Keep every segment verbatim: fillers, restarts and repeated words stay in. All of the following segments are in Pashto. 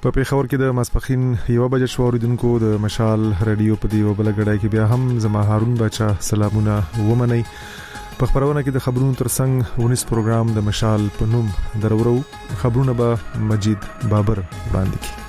په پیښور کې د ماسپخین یو بجې شو اوریدونکو د مشال رادیو په دی وبلګړای کې بیا هم زما هارون بچا سلامونه ومني. په خبرونه کې د خبرونو ترڅنګ ونیس پروګرام د مشال په نوم درورو خبرونه به مجید بابر وړاندې کړي.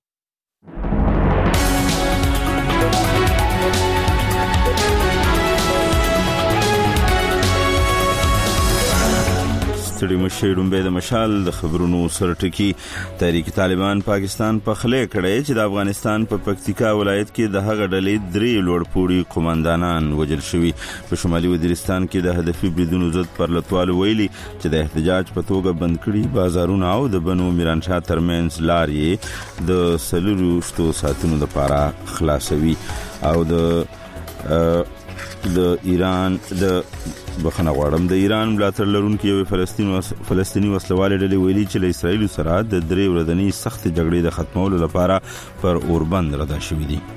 ستړي مشي ډومبه د مشال د خبرونو سرټکی. تحریک طالبان پاکستان په خله کړی چې د افغانستان په پکتیکا ولایت کې د هغه ډلې درې لوړپوړي قوماندانان وژل شوي. په شمالي وزیرستان کې د هدفي بریدونو ضد پرلتوال ویلي چې د احتجاج په توګه بند کړي بازارونه او د بنو میرانشاه ترمنځ لارې د سلورو شتو ساتونو لپاره خلاصوي. او د د ایران د بخنه غواړم د ایران ملاتړ لرونکي یو فلسطین وس فلسطینی وسلوال ډلې ویلي چې له اسرایل سره د درې ورځنی سخت جګړې د ختمولو لپاره پر اوربند ردا شوي دي.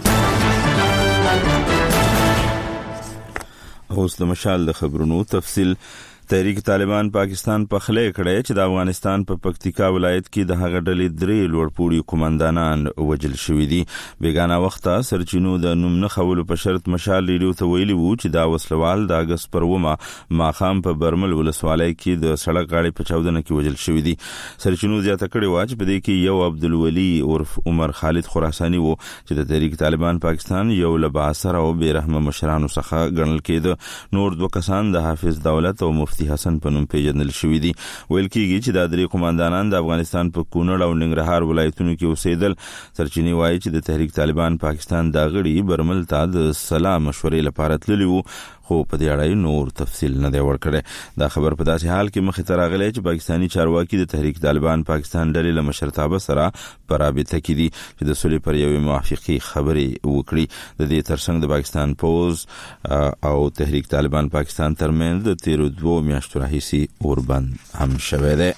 اوس د مشال د خبرونو تفصیل. تحریک طالبان پاکستان په خله کړی چې د افغانستان په پکتیکا ولایت کې د هغه ډلې درې لوړپوړي قوماندانان وژل شوي دي. بیگانه وخته سرچینو د نوم نه خولو په شرط مشال ریډیو ته ویلي وو چې دا وسلوال د اگست پر ومه ماخام په برمل ولسوالۍ کې د سړک غاړې په چاودنه کې وژل شوي دي. سرچینو زیاته کړې و چې په دې کې یو عبدالولي عرف عمر خالد خراساني وو چې د تحریک طالبان پاکستان یو له بااثره او بیرحمه مشرانو څخه ګڼل کېده. نور دوه کسان د حافظ دولت او مفتی حسن په نوم پیژندل شوي دي. ویل کېږي چې د درې قوماندانان د افغانستان په کونړ او ننګرهار ولایتونو کې اوسېدل. سرچینې وایي چې د تحریک طالبان پاکستان دا غړي برمل ته د سلا مشورې لپاره تللي وو، خو په دې اړه نور تفصیل نه دی ورکړی. دا خبر په داسې حال کې مخې ته راغلی چې پاکستاني چارواکي د تحریک طالبان پاکستان ډلې له مشرتابه سره په رابطه کې دي چې د صلح پر یوې موافقې خبرې وکړي. د دې ترڅنګ د پاکستان پوز او تحریک طالبان پاکستان ترمنځ د تیرو دوو میاشتو راهیسې اوربند هم شوی دی.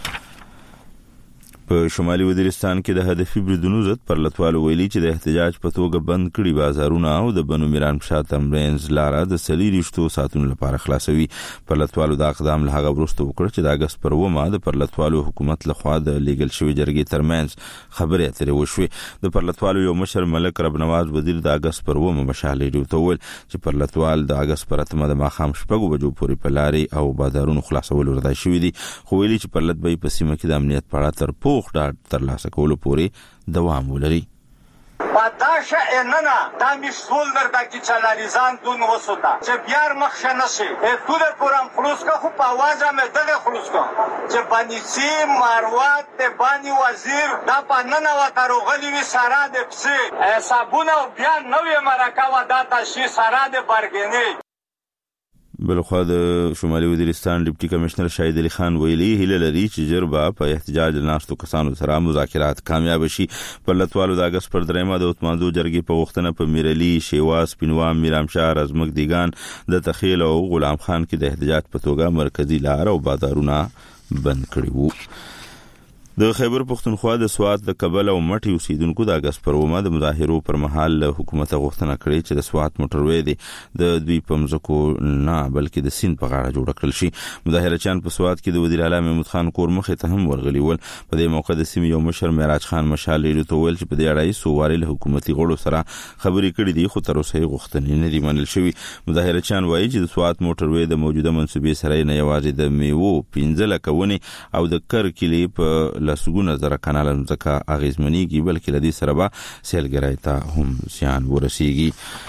په شمالي وزیرستان کې د هدفي بریدونو ضد پرلتوال ویلي چې د احتجاج په توګه بند کړي بازارونه او د بنو میرانشاه ترمنځ لاره د سلیریشتو ساتونو لپاره خلاصوي. پرلتوالو دا اقدام له هغه وروسته وکړ چې د اگست پر اوومه د پرلتوالو حکومت لخوا د لیږل شوي جرګې ترمنځ خبرې اترې وشوې. د پرلتوالو یو مشر ملک رب نواز وزیر د اگست پر اوومه مشال ریډیو ته وویل چې پرلتوال د اگست پر اتمه د ماښام شپږو بجو پورې په لارې او بازارونو خلاصولو رضا شوي دي، خو ویلي چې پرلت به په سیمه کې د امنیت په اړه تر پوخ ډاډ ترلاسه کولو پورې دوام ولري. پاتاشه اننا دا مشغول در دکی چلاریزان دون وسوتا چه بیار مخشه نشی تو در پورم خلوص که خوب آوازه میں دغه خلوص که چه بانیسی مروات ده بانی وزیر دا پا ننو تروغلی وی سارا ده پسی حسابونه و بیان نوی مرکه و دا تشی سارا ده برگنی. بلخوا د شمالي وزیرستان ډیپټي کمشنر شاهد علي خان ویلي هیله لري چې جربه په احتجاج لناستو کسانو سره مذاکرات کامیاب شي. پرلتوالو د اگست پر درېمه د اتماندو جرګې په وختنه په میرعلي، شیواز، پینوام، میرامشاه، رزمک دیگان، د تخیل او غلام خان کې د احتجاج په توګه مرکزی لار او بازارونه بند کړي وو. د خیبر پختونخوا د سوات د کابل او مټي اوسیدونکو د اگست پر اومه د مظاهرو پر مهال حکومت غوښتنه کړې چې د سوات موټروي دی د دوی په مځکو نه بلکې د سیند په غاړه جوړ کړل شي. مظاهرچیان په سوات کې د وزیر اعلی محمود خان کور مخې ته هم ورغلي ول. په دې موقع د سیمې یو مشر معراج خان مشال ریډیو ته ویل چې په دې اړه څو وارې له حکومتي غړو سره خبرې کړې دي، خو تر اوسه یې غوښتنې نه دي منل شوي. مظاهرچیان وایي چې د سوات موټروي د موجوده منسوبې سره نه یوازې د میوو پنځه لکه ونې او د کرکلي په لسګونه زره کانال ځکه اغیزمنېږي، بلکې لدې سره به سیلګرۍ ته هم زیان ورسیږي.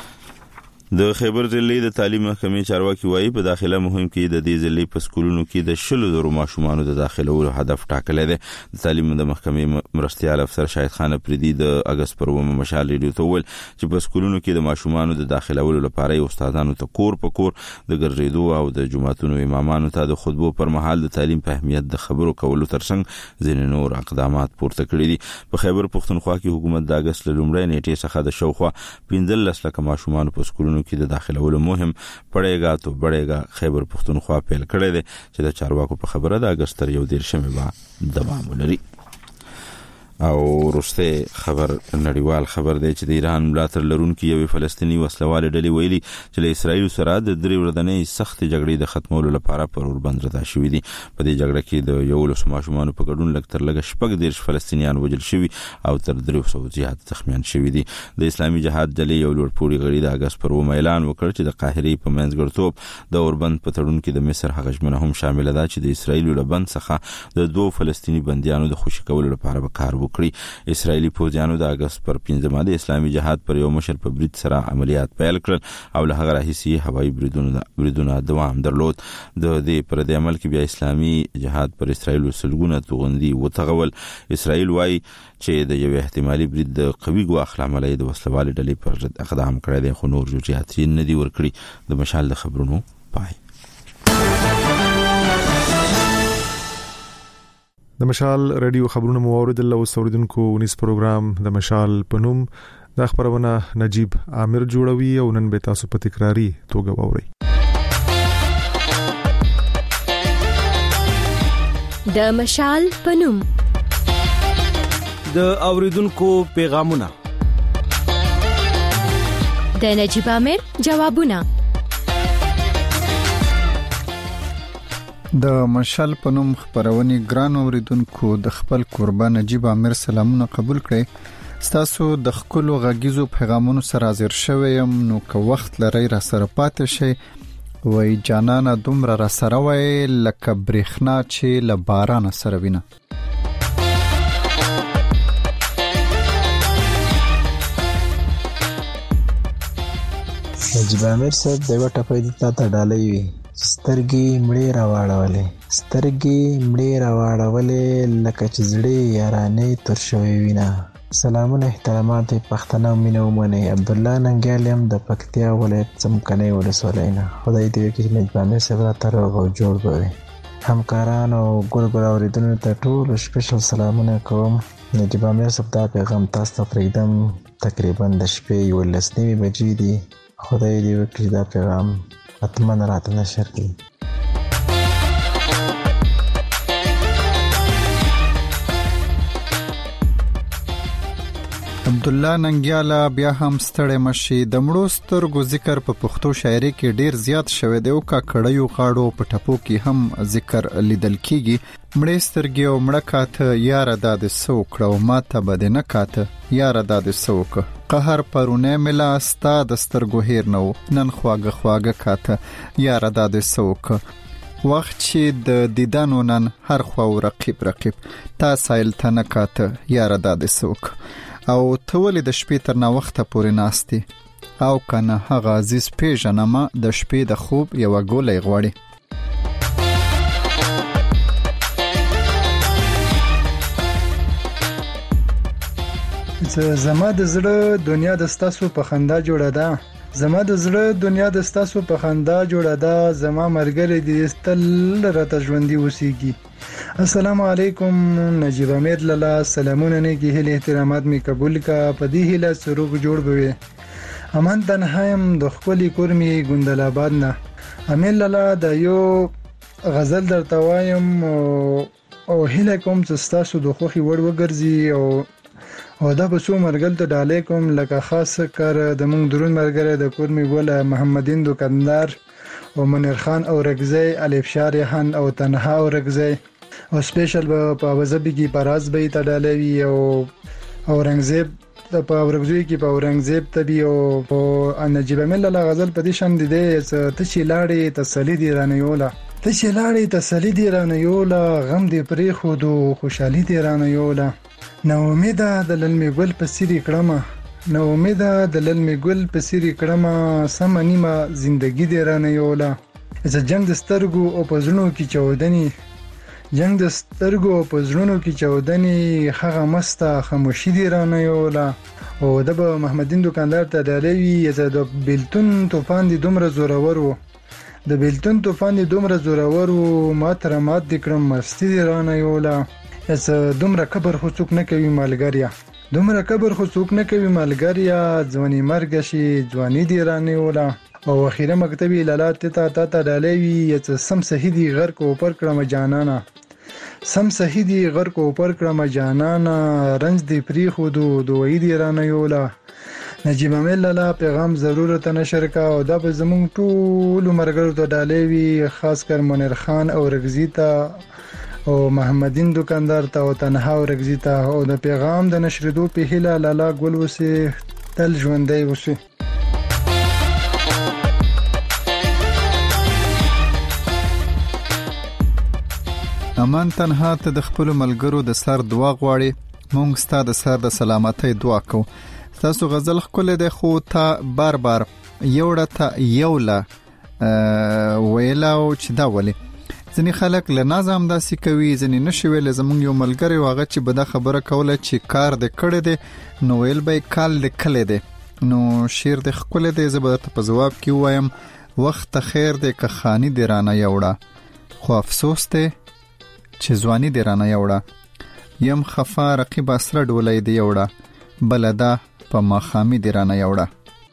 د خیبر ضلع د تعلیم محکمې چارواکي وایي په داخله مهم کې د دې ضلع په سکولونو کې د شلو زرو ماشومانو د داخلولو هدف ټاکلی دی. د تعلیم د محکمې مرستیال افسر شاهد خان افریدي د اگست پر اوومه مشال ریډیو ته وویل چې په سکولونو کې د ماشومانو د داخلولو لپاره استادانو ته کور په کور د ګرځېدو او د جوماتونو امامانو ته د خطبو پر مهال د تعلیم په اهمیت د خبرو کولو ترڅنګ ځینې نور اقدامات پورته کړي دي. په خیبر پختونخوا کې حکومت د اگست له لومړۍ نیټې څخه د شاوخوا پنځلس لکه ماشومانو په سکولونو کې د داخلولو مهم پړېګا تو بړېګا خیبر پختونخوا پیل کړی دی چې د چارواکو په خبره د اگست تر یو دېرشمې به دوام ولري. او وروسته خبر نړیوال خبر دی چې د ایران ملاتړ لرونکي یو فلسطینی وسلوال ډلې ویلي چې له اسرایل سره د درې ورځې سخت جګړې د ختمولو لپاره پر اوربند راځي شوې دي. په دې جګړه کې د یو لس ماشومان په ګډون لږ تر لږه شپږ دیرش فلسطینیان وژل شوي او تر درې سوه زیات زخمیان شوي دي. د اسلامي جهاد ډلې یو لوړپوړي غړي د اگست پر اووه اعلان وکړ چې د قاهرې په منځګړیتوب د اوربند په تړون کې د مصر هغه ژمنه هم شامل ده چې د اسرایل له بند څخه د دوه فلسطینی بندیانو د خوشي کولو لپاره به کار وکړي. اسرایلی پوځیانو د اگست پر پنځمه د اسلامي جهاد پر یو مشر په برید سره عملیات پیل کړل او له هغه راهیسې هوایي بریدونه بریدونه دوام درلود. د دې پر د عمل کې بیا اسلامي جهاد پر اسرایل وسلګونه توغندي وتغول. اسرایل وايي چې د یو احتمالي برید د قوي ګواښ لامل د وسلوال ډلې پر ضد اقدام کړی دی خو نور جزئیات یې نه دي ورکړي. د مشال د خبرونو پای. د مشال رادیو خبرونه موارد الله وسوردونکو ونیس پروګرام د مشال پنوم د خبرونه نجیب عامر جوړوي او نن به تاسو په تکراری توګه واورئ. د مشال پنوم د اوریدونکو پیغامونه د نجیب عامر جوابونه د مشال پنوم خبرونې ګران اوریدونکو د خپل قربان نجیب عامر سلامونه قبول کړئ. ستاسو د خپل غږیزو پیغامونو سره حاضر شوم نو که وخت لري را سره پاتې شي وای جانانه دومره را سره وای لکه برېښنا چې له باران سره وینه. نجیب عامر صاحب د یو ټپې د تا ته ډالۍ وي سترګې مړې راواړولې سترګې مړې راواړولې لکه چې زړې یارانې تر شوې وینه. سلامونه احترامات پښتنه مینه ومنه. عبدالله ننګیال يم د پکتیا ولایت څمکني ولسوالۍ نه. خدای دې وکړي چې نجیب عامر صاحب را تر او جوړ بوي. همکاران او ګورګور اوریدونکو ته ټول سپیشل سلامونه کوم. نجیب عامر صاحب دا پیغام تاسو ته پرېږدم تقریبا د شپې یولس نیمې بجې دي. خدای دې وکړي دا پیغام اتمن راته نشر کړي. عبدالله ننګیالا بیا هم ستړی مشي. د مړو سترګو ذکر په پښتو شاعري کې ډیر زیات شوی دی او کا کړیو غاړو په ټپو کې هم ذکر لیدل کیږي. مړې سترګې او مړه کاته یاره د سو کړو ماته بد نه کاته یاره د سو ک قهر پرونه ملا ستا د سترګو هیر نو نن خواګه خواګه کاته یاره د سو ک وخت چې د دیدانو نن هر خوا رقیب رقیب تا سایل تنه کاته یاره د سو ک او تولې د شپې تر نا وخته پورې ناستي او کنه هغه عزیز پیژنما د شپې د خوب یو ګولې غوړي. زما د زړه دنیا د ستاسو په خندا جوړه ده زما د زړه دنیا د ستاسو په خندا جوړه ده زما مرګري دې تل راته ژوندۍ وسیږي. السلام علیکم نجیب عامر لالا سلامونه نه کې هله احترامات می قبول کا پدی هله سروغ جوړ بوي. امان تنهایم د خپل کورمي ګندل آباد نه. امین لالا د یو غزل درته وایم او هله کوم چې تاسو د خوخي وړ وګرځي او او دا په سو مرګل ته ډالې کوم لکه خاص کار د مونږ درون مرګره د کورمي ګل محمدین دکاندار او منیر خان او رگزی الف شارحان او تنها او رگزی او سپیشل په وزبی کې پراز به ته ډالې او اورنګزیب په اورنګزوی کې په اورنګزیب تبي او نجیب عامر لالا غزل په دې شان دي ته چې لاړې تسلی دی رانه یولا ته چې لاړې تسلی دی رانه یولا غم دې پرې خو دو خوشحالي دی رانه یولا. نو امیده د للمې ګل په سری کړم نو امیده د للمې ګل په سری کړم سم نیمه زندگی دی رانه یولا. زه جنگ د سترګو او پزړونو کې چودنی جنگ د سترګو او پزړونو کې چودنی هغه مسته خاموشي دی رانه یولا. او د محمدین دکاندار ته دالوی زه د بیلتون طوفان دی دومره زورور وو د بیلتون طوفان دی دومره زورور وو ما تر مات دکړم مستی دی رانه یولا. اس دومره کبر خو څوک نه کوي مالګریا دومره کبر خو څوک نه کوي مالګریا ځواني مرګ شي ځواني دی رانه ولا. او اخیره مکتبی لاله ته تا تا ډالوی چې سم صحیح دی غر کو پر کړم جانانا سم صحیح دی غر کو پر کړم جانانا رنج دی پری خودو دوی دی رانه یولا نجیب امیر لاله پیغام ضرورت نشر کا او دا به زمون ټول مرګرو ته ډالې وی خاص کر منیر خان او رغزی ته او محمدین دکاندار ته او تنها او رغزی ته او د پیغام د نشریدو په هله لاله ګل وسی تل ژوندۍ وسی. امان تنها ته د خپل ملګرو د سر دعا غواړي. مونږ ستاسو د سر د سلامتۍ دعا کوو. تاسو غزل خپل د خو ته بار بار یوړه ته یوله ویلا او چې دا ولې ځنی خلک له نظم داسې کوي ځنی نشي ویل. زمونږ یو ملګری واغه چې بده خبره کوله چې کار د کړه دي نو ویل به کال د کله دي نو شیر د خپل د زبر ته په جواب کې وایم وخت خیر د که خانی دی رانه یوړه خو افسوس ته چې ځواني دی رانه یوړه یم خفا رقیب اسره ډولې دی یوړه بلدا په ماخامي دی رانه یوړه.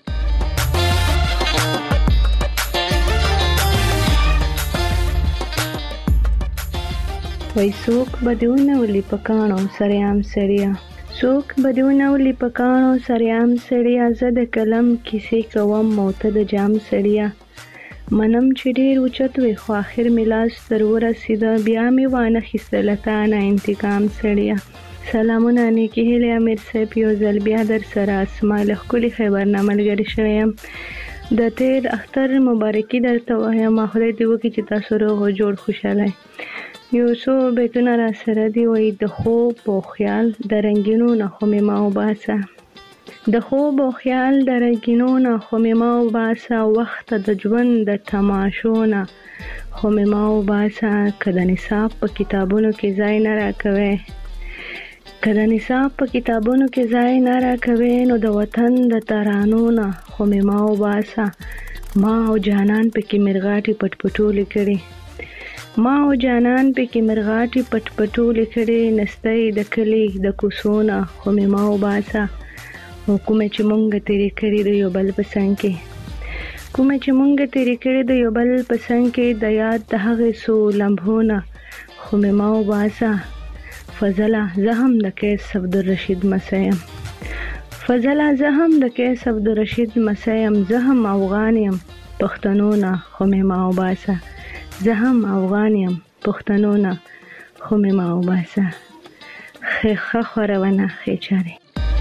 وای سوک بدونه ولي پکانو سریام سړیا سوک بدونه ولي پکانو سریام سړیا زد کلم کیسې کوم موته د جام سړیا منم چې ډیر اوچت وي خو اخر ملاس تر ورسېده بیا مې وانه خستلتا نه انتقام سړیا. سلامونه نیکی هیله امیر صاحب یو ځل بیا در سره اسماعیل خولي خبرنامه لګری شوم د تیر اختر مبارکي درته وایم خدای دې وکړي چې تاسو روغ او جوړ خوشاله یو څو بیتونه را سره دی وای د خوب او خیال د رنگینو نه خو مې ما وباسه د خوب او خیال د رنگینو نه خو مې ما وباسه وخت د ژوند د تماشو نه خو مې ما وباسه کله نصاب په کتابونو کې ځای نه راکوي کله نصاب په کتابونو کې ځای نه راکوي نو د وطن د ترانو نه خو مې ما وباسه ما او جانان په کې مرغاټي پټپټولې کړي ما او جانان په کې مرغاټي پټپټولې کړي نستې د کلی د کوسونه خو مې ما وباسه کومه چې مونږ تیرې کړې د یو بل پسند کې کومه چې مونږ تیرې کړې د یو بل پسند کې د یاد د هغه سو لمحونه خو مې ما وباسه فضله زهم د کیس عبدالرشید مسیم فضله زهم د کیس عبدالرشید مسیم زهم افغان یم پښتنو نه خو مې ما وباسه زهم افغان یم پښتنو نه خو مې ما وباسه خې خورونه خې چاري.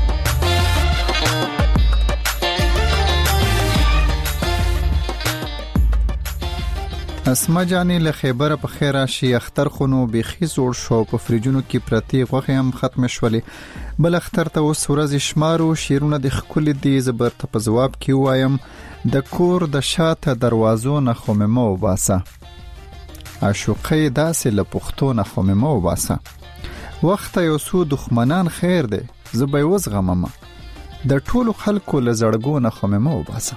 اسما جانی له خیبر په خیر راشي اختر خونو بيخي زوړ شو په فریجونو کې پرتی غوخه هم ختم شولې بل اختر ته اوس ورځ شمارو شیرونه د خپل دی زبر ته په جواب کې وایم د کور د شاته دروازو نه خو مې وباسه عاشقې داسې له پښتو نه خو مې وباسه وخت یو سو دښمنان خیر دی زبې وزغمم د ټولو خلکو له زړګو نه خو مې وباسه.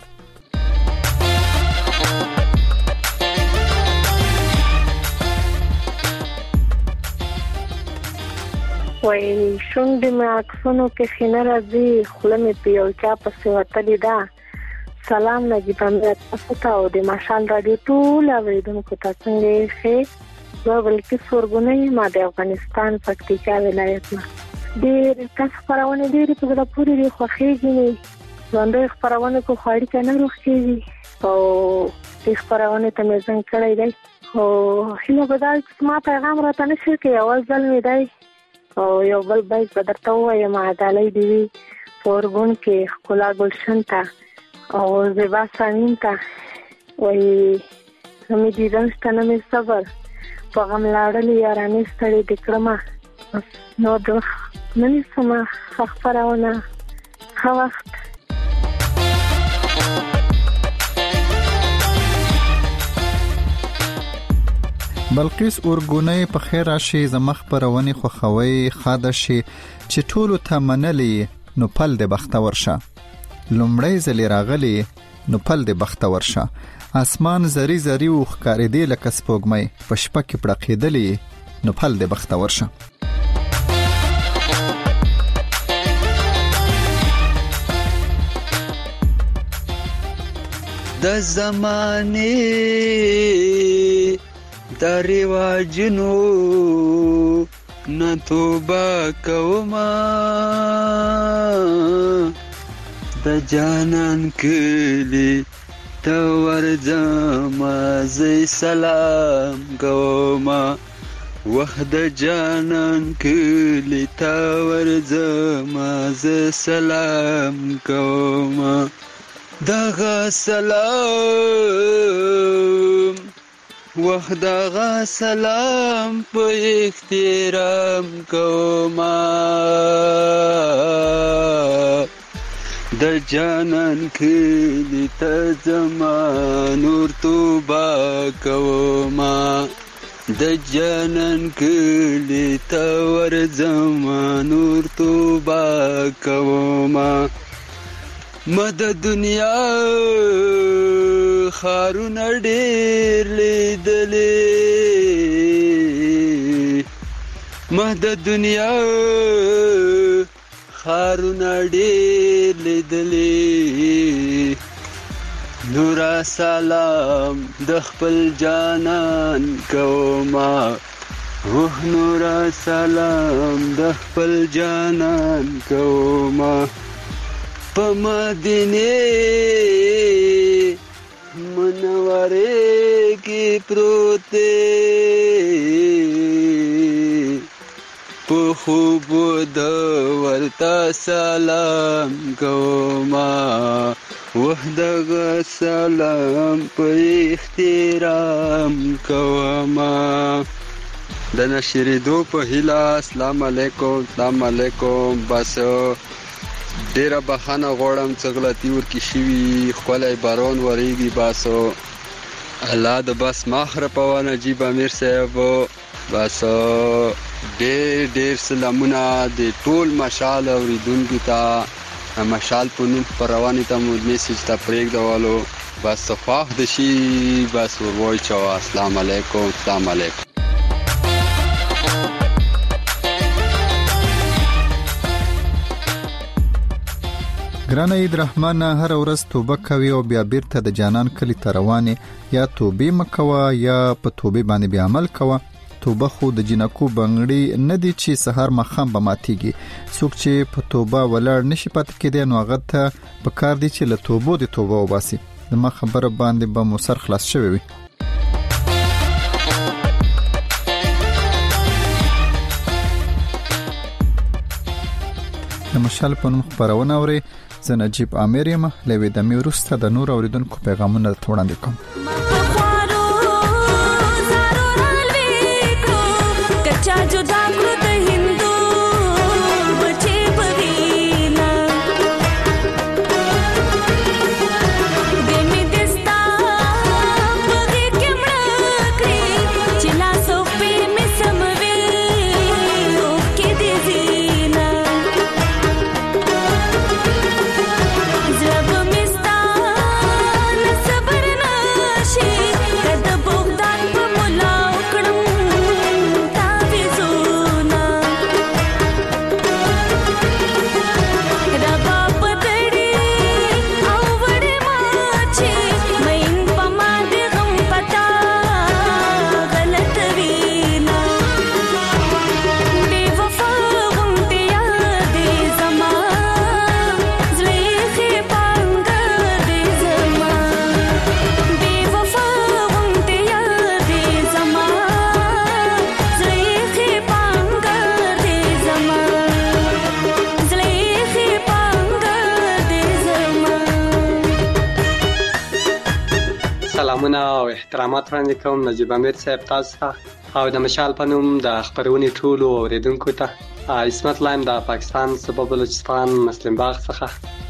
وای شونډې مې عکسونو کې خینه راځي خوله مې په یو چا پسې وتلې ده. سلام نجیب امیر تاسو ته او د مشال رادیو ټول اوریدونکو ته څنګه یې ښه زه بلکې سورګونې ما د افغانستان پکتیکا ولایت نه ډېر تاسو خبرونه ډېر په زړه پورې دي خوښېږي مې ژوندۍ خبرونه کو خاړې کنه روخېږي او دې خبرونه ته مې څنګه کړی دی او هله بدل ما پیغام راته نشي کې اول ځل مې دی او یو بل بیت بدرته وایم عدالت دی فورګون کې خلا ګلشن تا او زبا سامین تا وای همې دې دنستانه مې صبر په غم لاړلې یارانې ستړي د کرما نو د نن سما خبرونه خو وخت بلقیس اورګونې په خیر راشي زمخ پرونی خو خوي خاده شي چې ټولو ته منلې نو پل د بختور شه لومړی ځلې راغلي نو پل د بختور شه اسمان زری زری او ښکارې دی لکه سپوږمۍ په شپه کې پړقېدلې نو پل د بختور شه. د زمانه د رواجونو نه توبه کوما د جانان کلی ته ورځما زه سلام کوما وخت د جانان کلی ته ورځما زه سلام کوما دغه سلام وخت دغه سلام په احترام کوما د جانان کلی ته زما نور توبه کوما د جانان کلی ته ورځما نور توبه کوما ما د دنیا خارونه ډېر لیدلې ما د دنیا خارونه ډېر لیدلې نورا سلام د خپل جانان کوما وه نورا سلام د خپل جانان کوما په مدینه منوره کې پروت په خوب د ورته سلام کوما وحدغه سلام په احترام کوما د نشریدو په هیله. السلام علیکم. السلام علیکم. بس ډیره بخښنه غواړم څه غلطي ورکې شوي ښکلی باران وریږي باسو الله د بس ماخره په نجیب امیر صاحب بس ډېر ډېر سلامونه د ټول مشال اورېدونکو ته مشال په نوم خپرونې ته مو میسج ته پرېږدولو بس خوښ د شي بس ور وایچوه. السلام علیکم. السلام علیکم. ګران عید رحمان هر ورځ توبه کوي او بیا بیرته د جانان کلی ته روانې یا توبې مکوه یا په توبې باندې بیا عمل کوه. توبه خو د جنکو بنګړي نه دي چې سهار مخام به ماتیږي. څوک چې په توبه ولاړ نشي پاتې کېدی نو هغه ته پکار دي چې له توبو د توبه وباسي. زما خبره باندې به مو سر خلاص شوی وي. د مشال په نوم خپرونه اوري. زه نجیب امیر یم. لوي د مې وروسته د نور اوریدونکو پیغامونه وړاندې کوم. سلامونه او احترامات وړاندې کوم نجیب امیر صاحب تاسو ته او د مشال په نوم د خپرونې ټولو اوریدونکو ته. عصمت لایم د پاکستان صوبه بلوچستان مسلم باغ څخه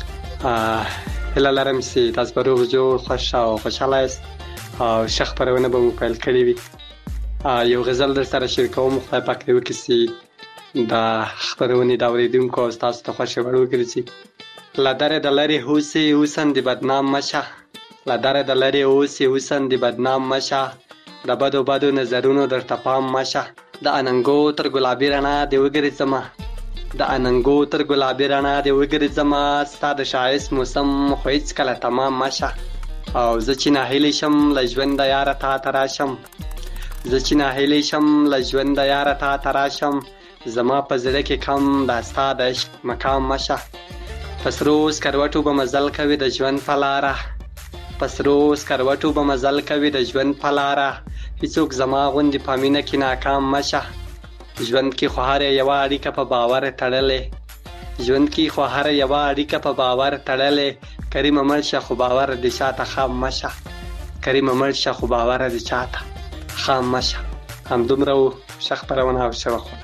هیله لرم چې تاسو به روغ جوړ خوښ او خوشحاله یاست او ښه خپرونه به مو پیل کړې وي. یو غزل در سره شریکوم خدای پاک دې وکړي چې د خپرونې د اوریدونکو او تاسو ته خوښ وړ وګرځي. له درې د لرې هوسې اوسن د بدنام مشه له دره د لرې اوسې حسن د بدنام مشه د بدو بدو نظرونو در تپام مشه د اننګو تر ګلابي رڼا د وګرځما د اننګو تر ګلابي رڼا د وګرځما ستا د شایست موسم خو هیڅ کله تمام مشه او زه چې ناهیلې شم له ژونده یاره تا ته راشم زه چې ناهیلی شم له ژونده یاره تا ته راشم، زما په زړه کې کم دا ستا د عشق مقام مشه. په سرو سکروټو به مزل کوي د ژوند په لاره، په سرو سکروټو به مزل کوي د ژوند په لاره، هیڅوک زما غوندې په مینه کې ناکام مشه. ژوند کې خو هره یوه اړیکه په باور تړلې، ژوند کې خو هره یوه اړیکه په باور تړلې، کریمه مړ شه خو باور د چاته خام مشه، کریمه مړ شه خو باور د چاته خام مشه. همدومره و ښه خپرونه او ښه وخت.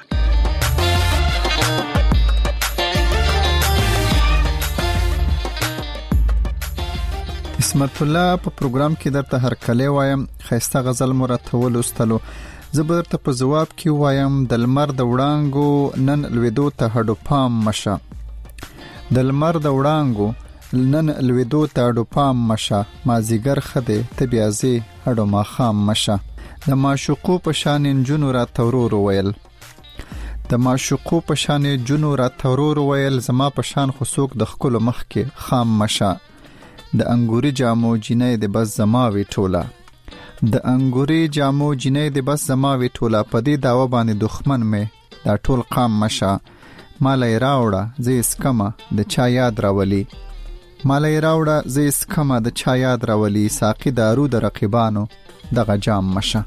اسمت الله په پروګرام کې درته هر کله وایم خيسته غزل مرته ولستلو، زه به درته په جواب کې وایم د لمر د وړانګو نن لویدو ته هډو پام مشه، د لمر د وړانګو نن لویدو ته هډو پام مشه، مازیګر خده ته بیازي هډو ما خام مشه. د معشوقو په شان جنو را تورور ویل، د معشوقو په شان جنو را تورور ویل، زما په شان خصوص د خپل مخ کې خام مشه. د انګوري جامو جنې د بس زما وی ټوله، د انګوري جامو جنې د بس زما وی ټوله، په دې داوا باندې دښمن مې دا ټول قام مشه. مالای راوړه زې اسکمه د چا یاد راولي، مالای راوړه زې اسکمه د چا یاد راولي، ساقي دارو د رقیبانو دغه جام مشه.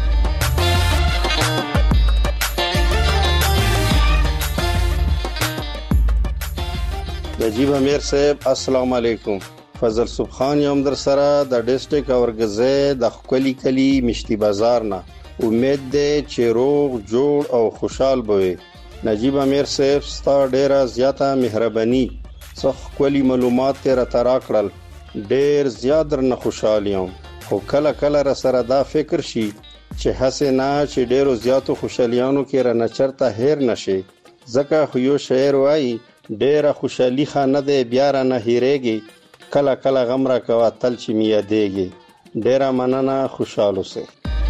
نجیب امیر صاحب السلام علیکم. فضل سبحان یم در سره د ډیسټریکټ اورګزه د خپلی کلی مشتی بازار نه. امید ده چې روغ جوړ او خوشحال بوي. نجیب امیر صاحب ستا ډیره زیاته مهرباني، څخ خپلی معلومات تر ترا کړل، ډیر زیات درنه خوشحال یم. خو کله کله را سره دا فکر شي چې هسه نه چې ډیرو زیاتو خوشالیانو کې را نچرته هیر نشي، ځکه خو یو شعر وایي ډیره خوشحالي خانه ده بیا را نه هیریږي، کله کله غم را کوا تل چې می یادېږي. ډیره مننه، خوشحال اوسئ.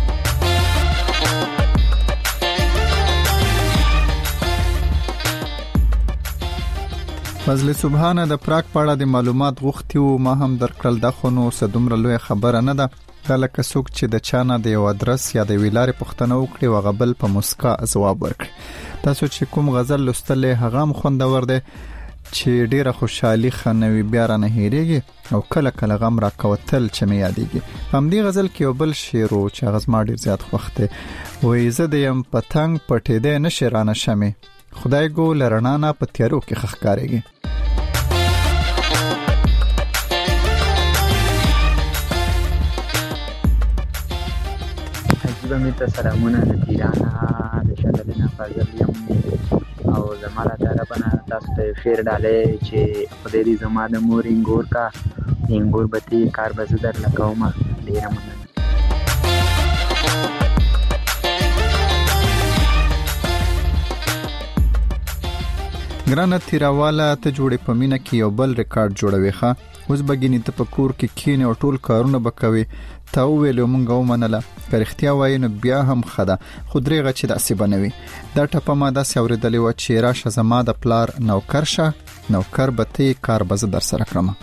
فضل سبحانه د پراک پاړه د معلومات غوښتي او ما هم درکړل، د خونو صدومره لوی خبره نه ده. لکه څوک چې د چانه د یو ادرس یا د ویلارې پښتنه وکړي او غبل په مسکا ځواب ورکړي. تاسو چې کوم غزل لوستلې هغه هم خوندور دی چې ډیره خوشحالي خنوي بیا را نه هېریږي او کله کله غم را کوتل چې مې یادېږي. په همدې غزل کې یو بل شعر و چې هغه زما ډېر زیات خوښ دی، وایي زه د یم پتنګ پټېدی نشي رانه شمې، خدای ګو له رڼا نه په تیارو کې ښه ښکارېږي. عجیبه مې ته سلامونه د تیرانه د شدلینه فضل یم او زما له طرفه نه تاسو ته یو شعر ډالۍ چې خدای دې زما د مور انګور کا انګور به تې کار به زه درله کومه. ډېره مننه. ګرانه تیراواله ته جوړې په مینه کې یو بل ریکارډ جوړوي ښه. اوس به ګینې ته په کور کې کښېنې او ټول کارونه به کوې. تا وویل مونږ ومنله، که رښتیا وایي نو بیا هم ښه ده، خو درېغه چې داسې به نه وي. دا ټپه ما داسې اورېدلې وه چې راشه زما د پلار نوکر شه، نوکر به ته یې کار به زه در سره کړمه.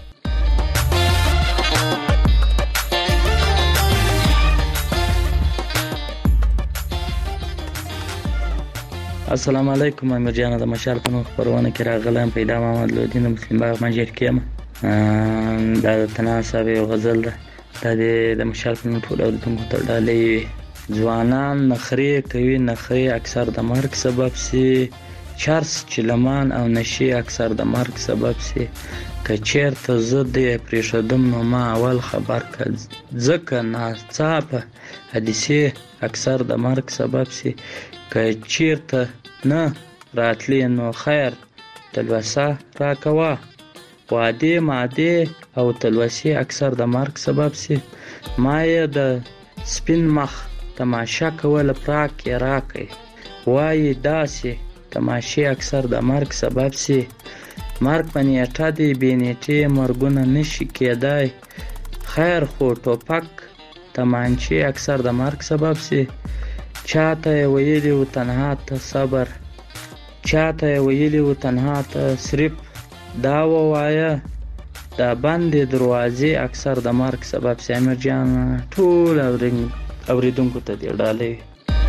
السلام علیکم. امیر جان د مشال په نوم خبرونه کې راغلم. پیدا محمد لودین مسلم باغ منجر کېم. دا د تناسب یو غزل ده، دا د مشال په نوم ټول اوریدونکو ته ډالۍ. ځوانان نخرې کوي، نخرې اکثر د مرګ سبب سي، چرس چلمان او نشي اکثر د مرګ سبب سي. که چیرته زه دې پرېښودم نو ما اول خبر کړ، ځکه ناڅاپه حادثې اکثر د مرګ سبب سي. که چیرته نه راتلی نو خیر تلوسه راکوه، وعدې مادې او تلوسې اکثر د مرګ سبب سي. ما یې د سپین مخ تماشا کوله پراک یې راکئ، وایي داسې تماشې اکثر د مرګ سبب سي. مرګ په نیټه دی، بې نیټې مرګونه نشي کېدای، خیر خو ټوپک تمانچې اکثر د مرګ سبب سي. چاته یې ویلي و تنها ته صبر، چاته یې ویلي و تنها ته صرف دا ووایه، دا بندې دروازې اکثر د مرګ سبب سي. امیر جان ټول اوریدونکو ته دې ډالۍ.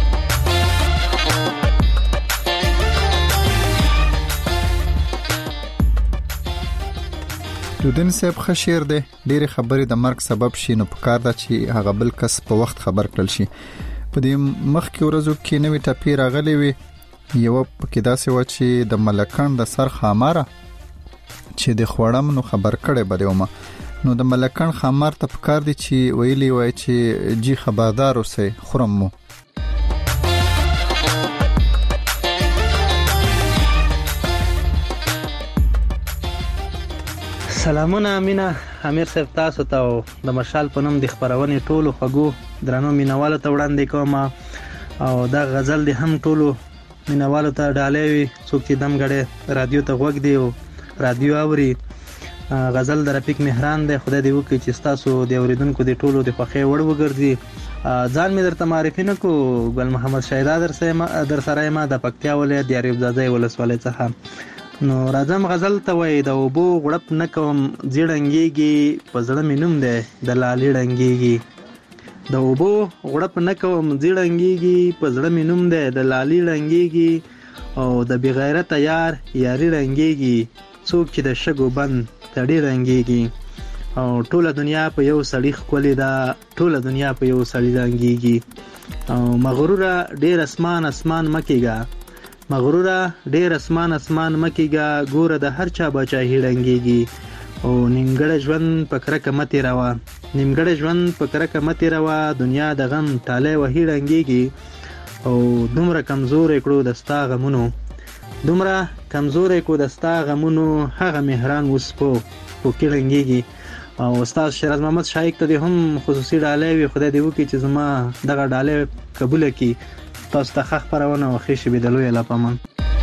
دودن صاحب خشیر دی ډېر خبرې د مرګ سبب شي نو پکار ده چې هغه بل کس په وخت خبر کړل شي. په دې مخکې ورځو کې نوې ټاپی راغلي وي یو پکې داسې و چې د ملکان د سر خاماره چې د خوړم نو خبر کړي بده ومه نو د ملکان خامار ته پکار دي چې ویلي وای چې جی خبردار اوسئ خرم مو. سلامونه مینا امیر صاحب تاسو ته د مشال په نوم د خبرونې ټولو خګو درنو مینوالو ته وړاندې کوم او دا غزل دي هم ټولو مینوالو ته ډالۍ وي څوک چې دم غړې رادیو ته وګ دی او رادیو اوري. غزل د رفیق مهران دی خدای دې وکړي چې تاسو د اوریدونکو د ټولو د خوخي وړ وګرځي. ځان می درته معرفي نکو ګل محمد شایدا در سره در سره ما د پکتیا ولایت د اریوب زاده ولسوالۍ څخه. نو راځم غزل ته وای د وبو غړپ نکوم زیړنګيږي پزړه مينوم ده د لالي ډنګيږي د وبو غړپ نکوم زیړنګيږي پزړه مينوم ده د لالي ډنګيږي او د بغیرت یار یاري ډنګيږي څوک چې د شګو بند تړي ډنګيږي او ټوله دنیا په یو سړی خولي دا ټوله دنیا په یو سړی ډنګيږي او مغرور ډیر اسمان اسمان مکیګا مغروره ډیر اسمان اسمان مکیګا ګوره د هر چا بچا هیړنګيږي او نیمګړی ژوند پکړه متي روا نیمګړی ژوند پکړه متي روا دنیا د غم ټاله و هیړنګيږي او دومره کمزور کړو دستا غمونو دومره کمزور کړو دستا غمونو هغه مهران وسپو پوکړنګيږي او استاد شیراز محمد شایق ته هم خصوصي ډالۍ وي خدای دې وکړي چې زما دغه ډالۍ قبول کړي. تاسو ته خخ پرونه او خېشي بدلوي لا پمن.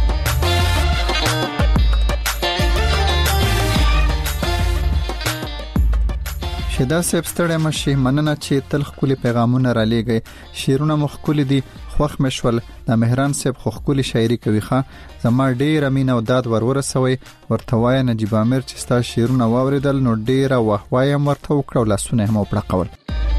شدا صاحب ستړی مشي مننه چې تل خولي پیغامونه را لېږي شیرونه مخکولي دي خوخ مشول د مهران صاحب خخکولي شاعري کوي ښه زما ډېر امین او داد ورور سوي ورته وای نجيب امیر چې ستا شیرونه واوریدل نو ډېر وهوایم ورته وکړو لاسونه هم پړقول.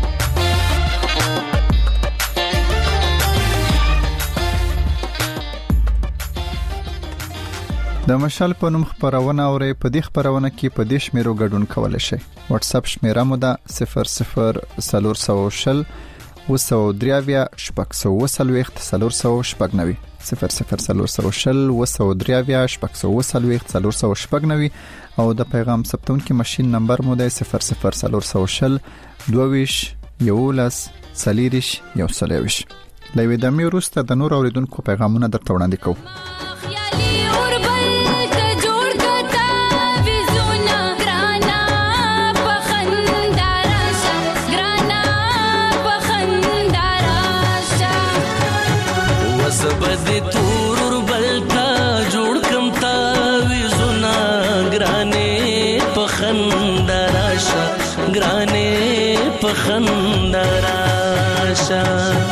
د مشال په نوم خبرونه اوري په دې خبرونه کې په دې شمیرو ګډون کولای شي. واتس اپ شمیره مو ده صفر صفر صفر صفر وسو دریاویا شپږ سو وسلويخت صفر صفر شپږ نوي صفر صفر صفر صفر وسو دریاویا شپږ سو وسلويخت صفر صفر شپږ نوي او د پیغام ثبتون کې ماشين نمبر مو ده صفر صفر صفر صفر دویش یولس سلیریش یو سلیوش. لوي د مې وروسته د نور اوریدونکو پیغامونه درته وړاندې کوم. زبد تور بلتا جوړ کم تا وزنا ګرانه پخندراشا ګرانه پخندراشا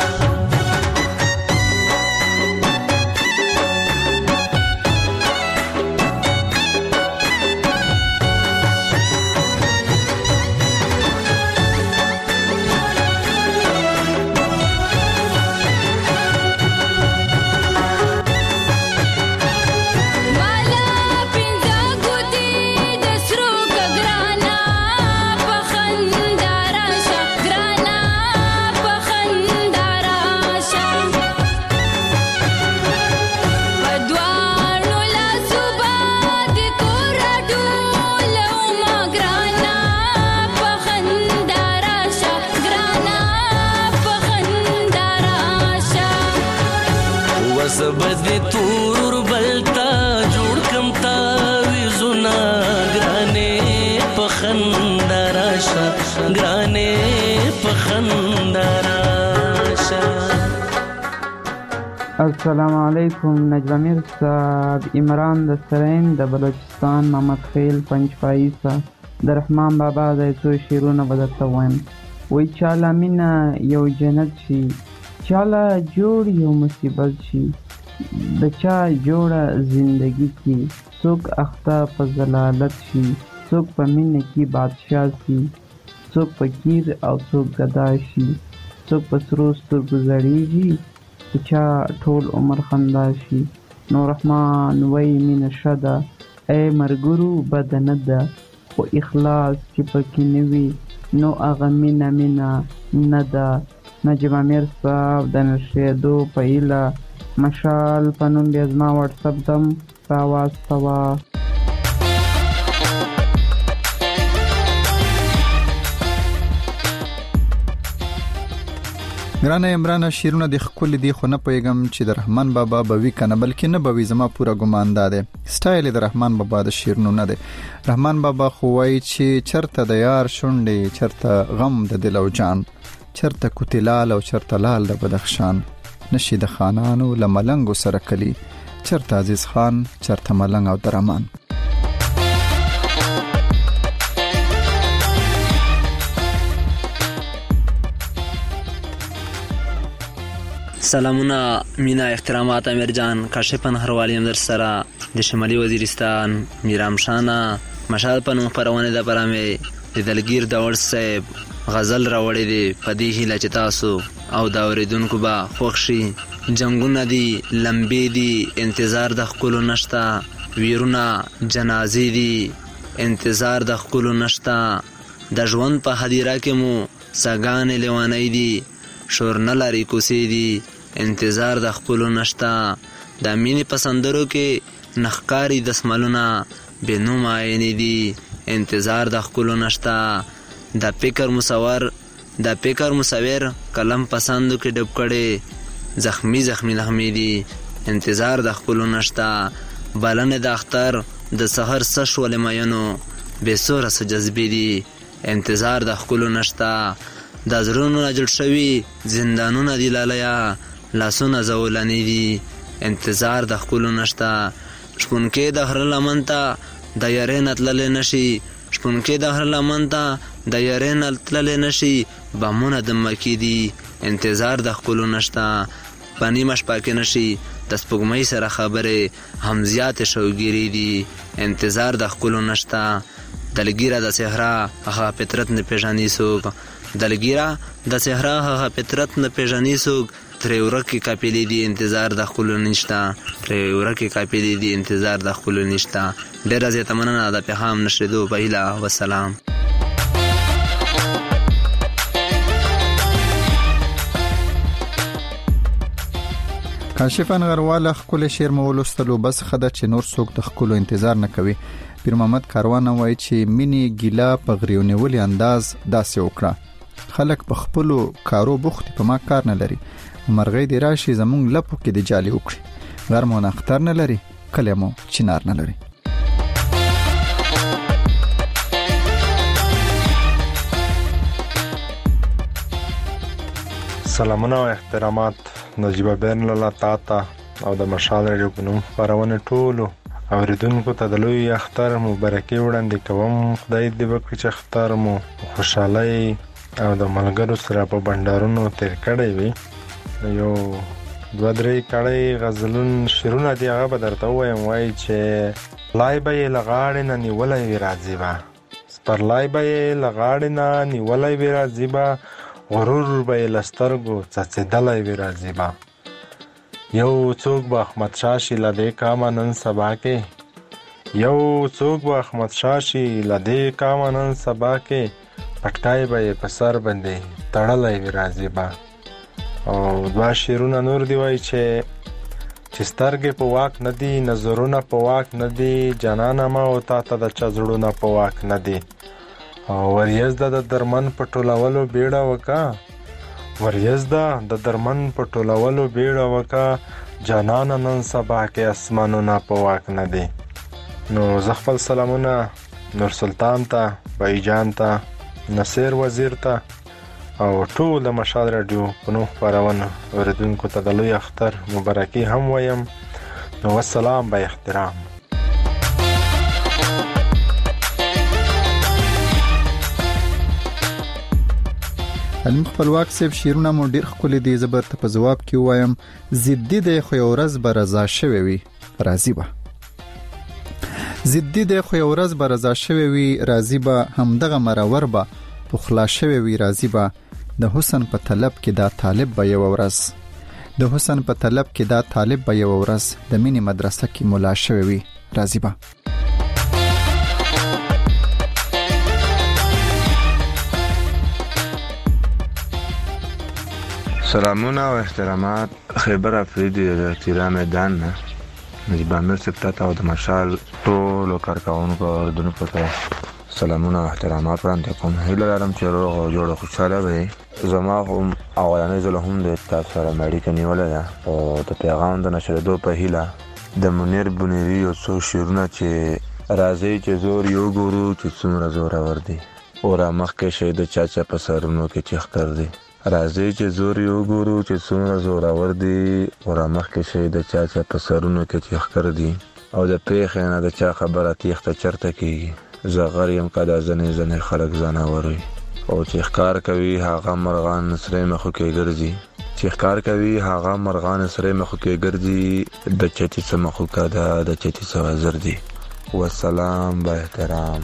زبد تور بلتا جوړ کم تا وزنا ګرانه پخندراشا ګرانه پخندراشا. السلام علیکم نجم امیر صاحب عمران د سرین د بلوچستان محمد خیل پنځپای صاحب د رحمان بابا د څو شیرونه بدته وایم وای چاله مینا یو جنت شي چاله جوړ یو مصیبت شي د چا جوړه زندگی کې څوک اخته په زلالت شي څوک په مینه کې بادشاه شي څوک فقیر او څوک غدا شي څوک په سرو سترګو زړیږي چې چا ټول عمر خندا شي. نو رحمان وای مینه ښه ده ای ملګرو بده نه ده، خو اخلاص چې پکې نه وي نو هغه مینه مینه نه ده. نجیب امیر صاحب د نشریدو په هیله مشال په نوم بیا زما واټساپ دم راواستوه. ګرانه عمرانه شیرونه د ښکلي دي، خو نه پوهېږم چې د رحمان بابا به وي که نه، بلکې نه به وي. زما پوره ګمان دا دی سټایل د رحمان بابا د شیرونو نه دی. رحمان بابا خو وایي چې چرته د یار شونډې، چرته غم د دل او جان، چرته کوتې لال او چرته لال د بدخشان، نشي د خانانو له ملنګو سره کلی، چرته عزیز خان، چرته ملنګ او درمان. سلامونه، مینا، احترامات امیر جان، کاشف نهروالي هم در سره، د شمالي وزیرستان میرام شانه مشال په نوم خپرونه ده برامې د دلګیر داور صاحب غزل راوړی دی په دې هیله چې تاسو او دا اوریدونکو به خوښ شي. جنګونه دي، لمبې دي، انتظار د ښکلو نشته، ویرونه جنازې دي، انتظار د ښکلو نشته، د ژوند په هدیره کې مو سګانې لیوانۍ دي، شور نه لري کوڅې دي، انتظار د ښکلو نشته، د مینې په سندرو کې نښکاري دسملونه بې نومه عینې دي، انتظار د ښکلو نشته، د فکر مصور د فکر مصور قلم پسندو کې ډب کړي زخمی زخمی نغمې دي، انتظار د ښکلو نشته، بلنې د اختر د سحر څه شولې مینو بې سوره څه جذبې دي، انتظار د ښکلو نشته، د زړونو نه جوړ شوي زندانونه دي لالیا، لاسونه زولنې دي، انتظار د ښکلو نشته، شپونکې د غره لمن ته د یارۍ نه تللی نشي، شپونکې د غره لمن ته د یارۍ نه تللی نشي، بمونه د مکې دي، انتظار د ښکلو نشته، په نیمه شپه کې نشي د سپوږمۍ سره خبرې هم زیاتې شوګیرې دي، انتظار د ښکلو نشته، دلګیره د صحرا هغه فطرت نه پېژني څوک، دلګیره د صحرا هغه فطرت نه پېژني څوک، ترې ورکې قافلې دي انتظار د ښکلو نشته، ترې ورکې قافلې دي انتظار د ښکلو نشته. ډېره زیاته مننه د پیغام نشریدو په هیله. وسلام. کاشف نهرواله ښکلی شعر مو ولوستلو، بس ښه ده چې نور څوک د ښکلو انتظار نه کوي. پیر محمد کاروان وایي چې مینې ګیله په غریو نیولي انداز داسې وکړه، خلک په خپلو کارو بوخت په ما کار نه لري، مرغۍ دې راشي زمونږ لپو کې د جالي وکړي، غر مو نختر نه لري، کلی مو چنار نه لري. سلامونه او احترامات نجیب بین لاله تاته او د مشال رادیو په نوم خپرونه ټولو اوریدونکو ته د لوی اختر مبارکي وړاندې کوم. خدای دې وکړي چې اختر مو خوشحالۍ او د ملګرو سره په بندرونو تیر کړی وي. یو دوه درې کړی غزلون شیرونه دی هغه به درته ووایم. وایي چې لای به یې له غاړې نه نیولی وي راځي به، سپرلی به یې له غاړې نه نیولی وي راځي به، غرور به یې له سترګو څڅېدلی وي راځي به. یو څوک به احمد شاه شي له دې کامه نن سبا کې، یو څوک به احمد شاه شي له دې کامه نن سبا کې، پټکای به یې په سر باندې تړلی وي راځي به. او دوه شعرونه نور دی وایي چې چې سترګې په واک نه دي، نظرونه په واک نه دي، جانانه ما او تا ته د چا زړونه په واک نه دي. او وریځده د درمن په ټولولو بیړه وکړه، وریځده د درمن په ټولولو بیړه وکړه، جانانه نن سبا کې اسمانونه په واک نه دي. نو زه خپل سلامونه نور سلطان ته، بای جان ته، نصیر وزیر ته او ټول د مشال رادیو په نوم خپرونه اوریدونکو ته د لوی اختر مبارکي هم وایم. نو والسلام با احترام. علم خپلواک صاحب شیرونه مو ډیر ښکلي دي، زه به ته په ځواب کې وایم ضدي دی خو یو ورځ به رضا شوی وي راضي به، ضدي دی خو یو ورځ به رضا شوی وي راضي به، همدغه مرور به پخلا شوی وي راضي به، د حسن په طلب کې دا طالب به یو ورځ د حسن په طلب کې دا طالب به یو ورځ د مینې مدرسه کې مولا شوی وي. راځي به سلامونه او احترامات. خیبر افریدی د تیرا میدان نه نجیب امیر سپتات او د مشال ټولو کارکوونکو اوردونکو ته سلامونه او احترامات وړاندې کوم. هیله لرم چې روغ او جوړ او خوشحاله وئ. زما هم اولنۍ ځل هم د تاسو سره اړیکه نیولې ده او د پیغام د نشریدو په هیله د منیر بونیری یو څو شعرونه چې راځي چې زور یو ګورو چې څومره زورور دی او را مخکې شي د چاچا په سرونو کې چې ښکر دی. راځي چې زور یو ګورو چې څومره زورور دی او را مخکې شي د چاچا په سرونو کې چې ښکر دی او د پېښې نه د چا خبره تیښته چرته کېږي. زه غر یم که دا ځنې ځنې خلک ځناور وي او چې ښکار کوي هغه مرغان سرې مخو کې ګرځي چې ښکار کوي هغه مرغان سرې مخو کې ګرځي د چتي څه مخو که ده د چتي څه وزر دي. والسلام با احترام.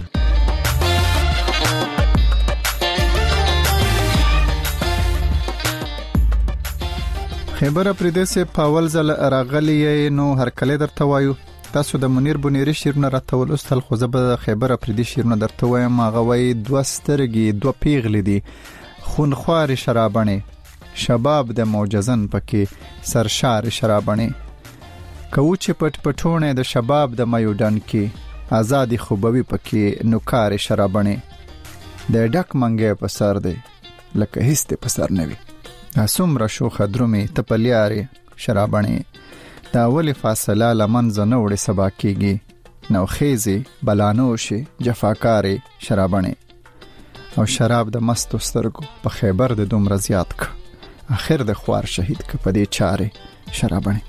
خیبر افریدی سے پاول زل راغلی نو هر کله درته وایو. تاسو د منیر بونیری شیرونه راتول استل خو زه به خیبر افریدی شیرونه درته وایم. هغه وای دوه سترګې دوه پیغلې دي خونخوار شرابنې شباب د موجزن پکې سرشار شرابنې کوو چې پټ پټونه د شباب د میودان کې آزادی خوبوي پکې نوکار شرابنې د ډک منګې په سر دی لکه هیڅ په سر نه وي. اسومره شوخه درومي تپلیاري شرابنې دا ولی فاصله لمن زنه وړي سبا کېږي نو خېزي بلانوشي جفاکاري شرابنې او شراب د مستو سترګو په خیبر د دومره زیات ک اخر د خوار شهید ک په دې چاره شرابنې.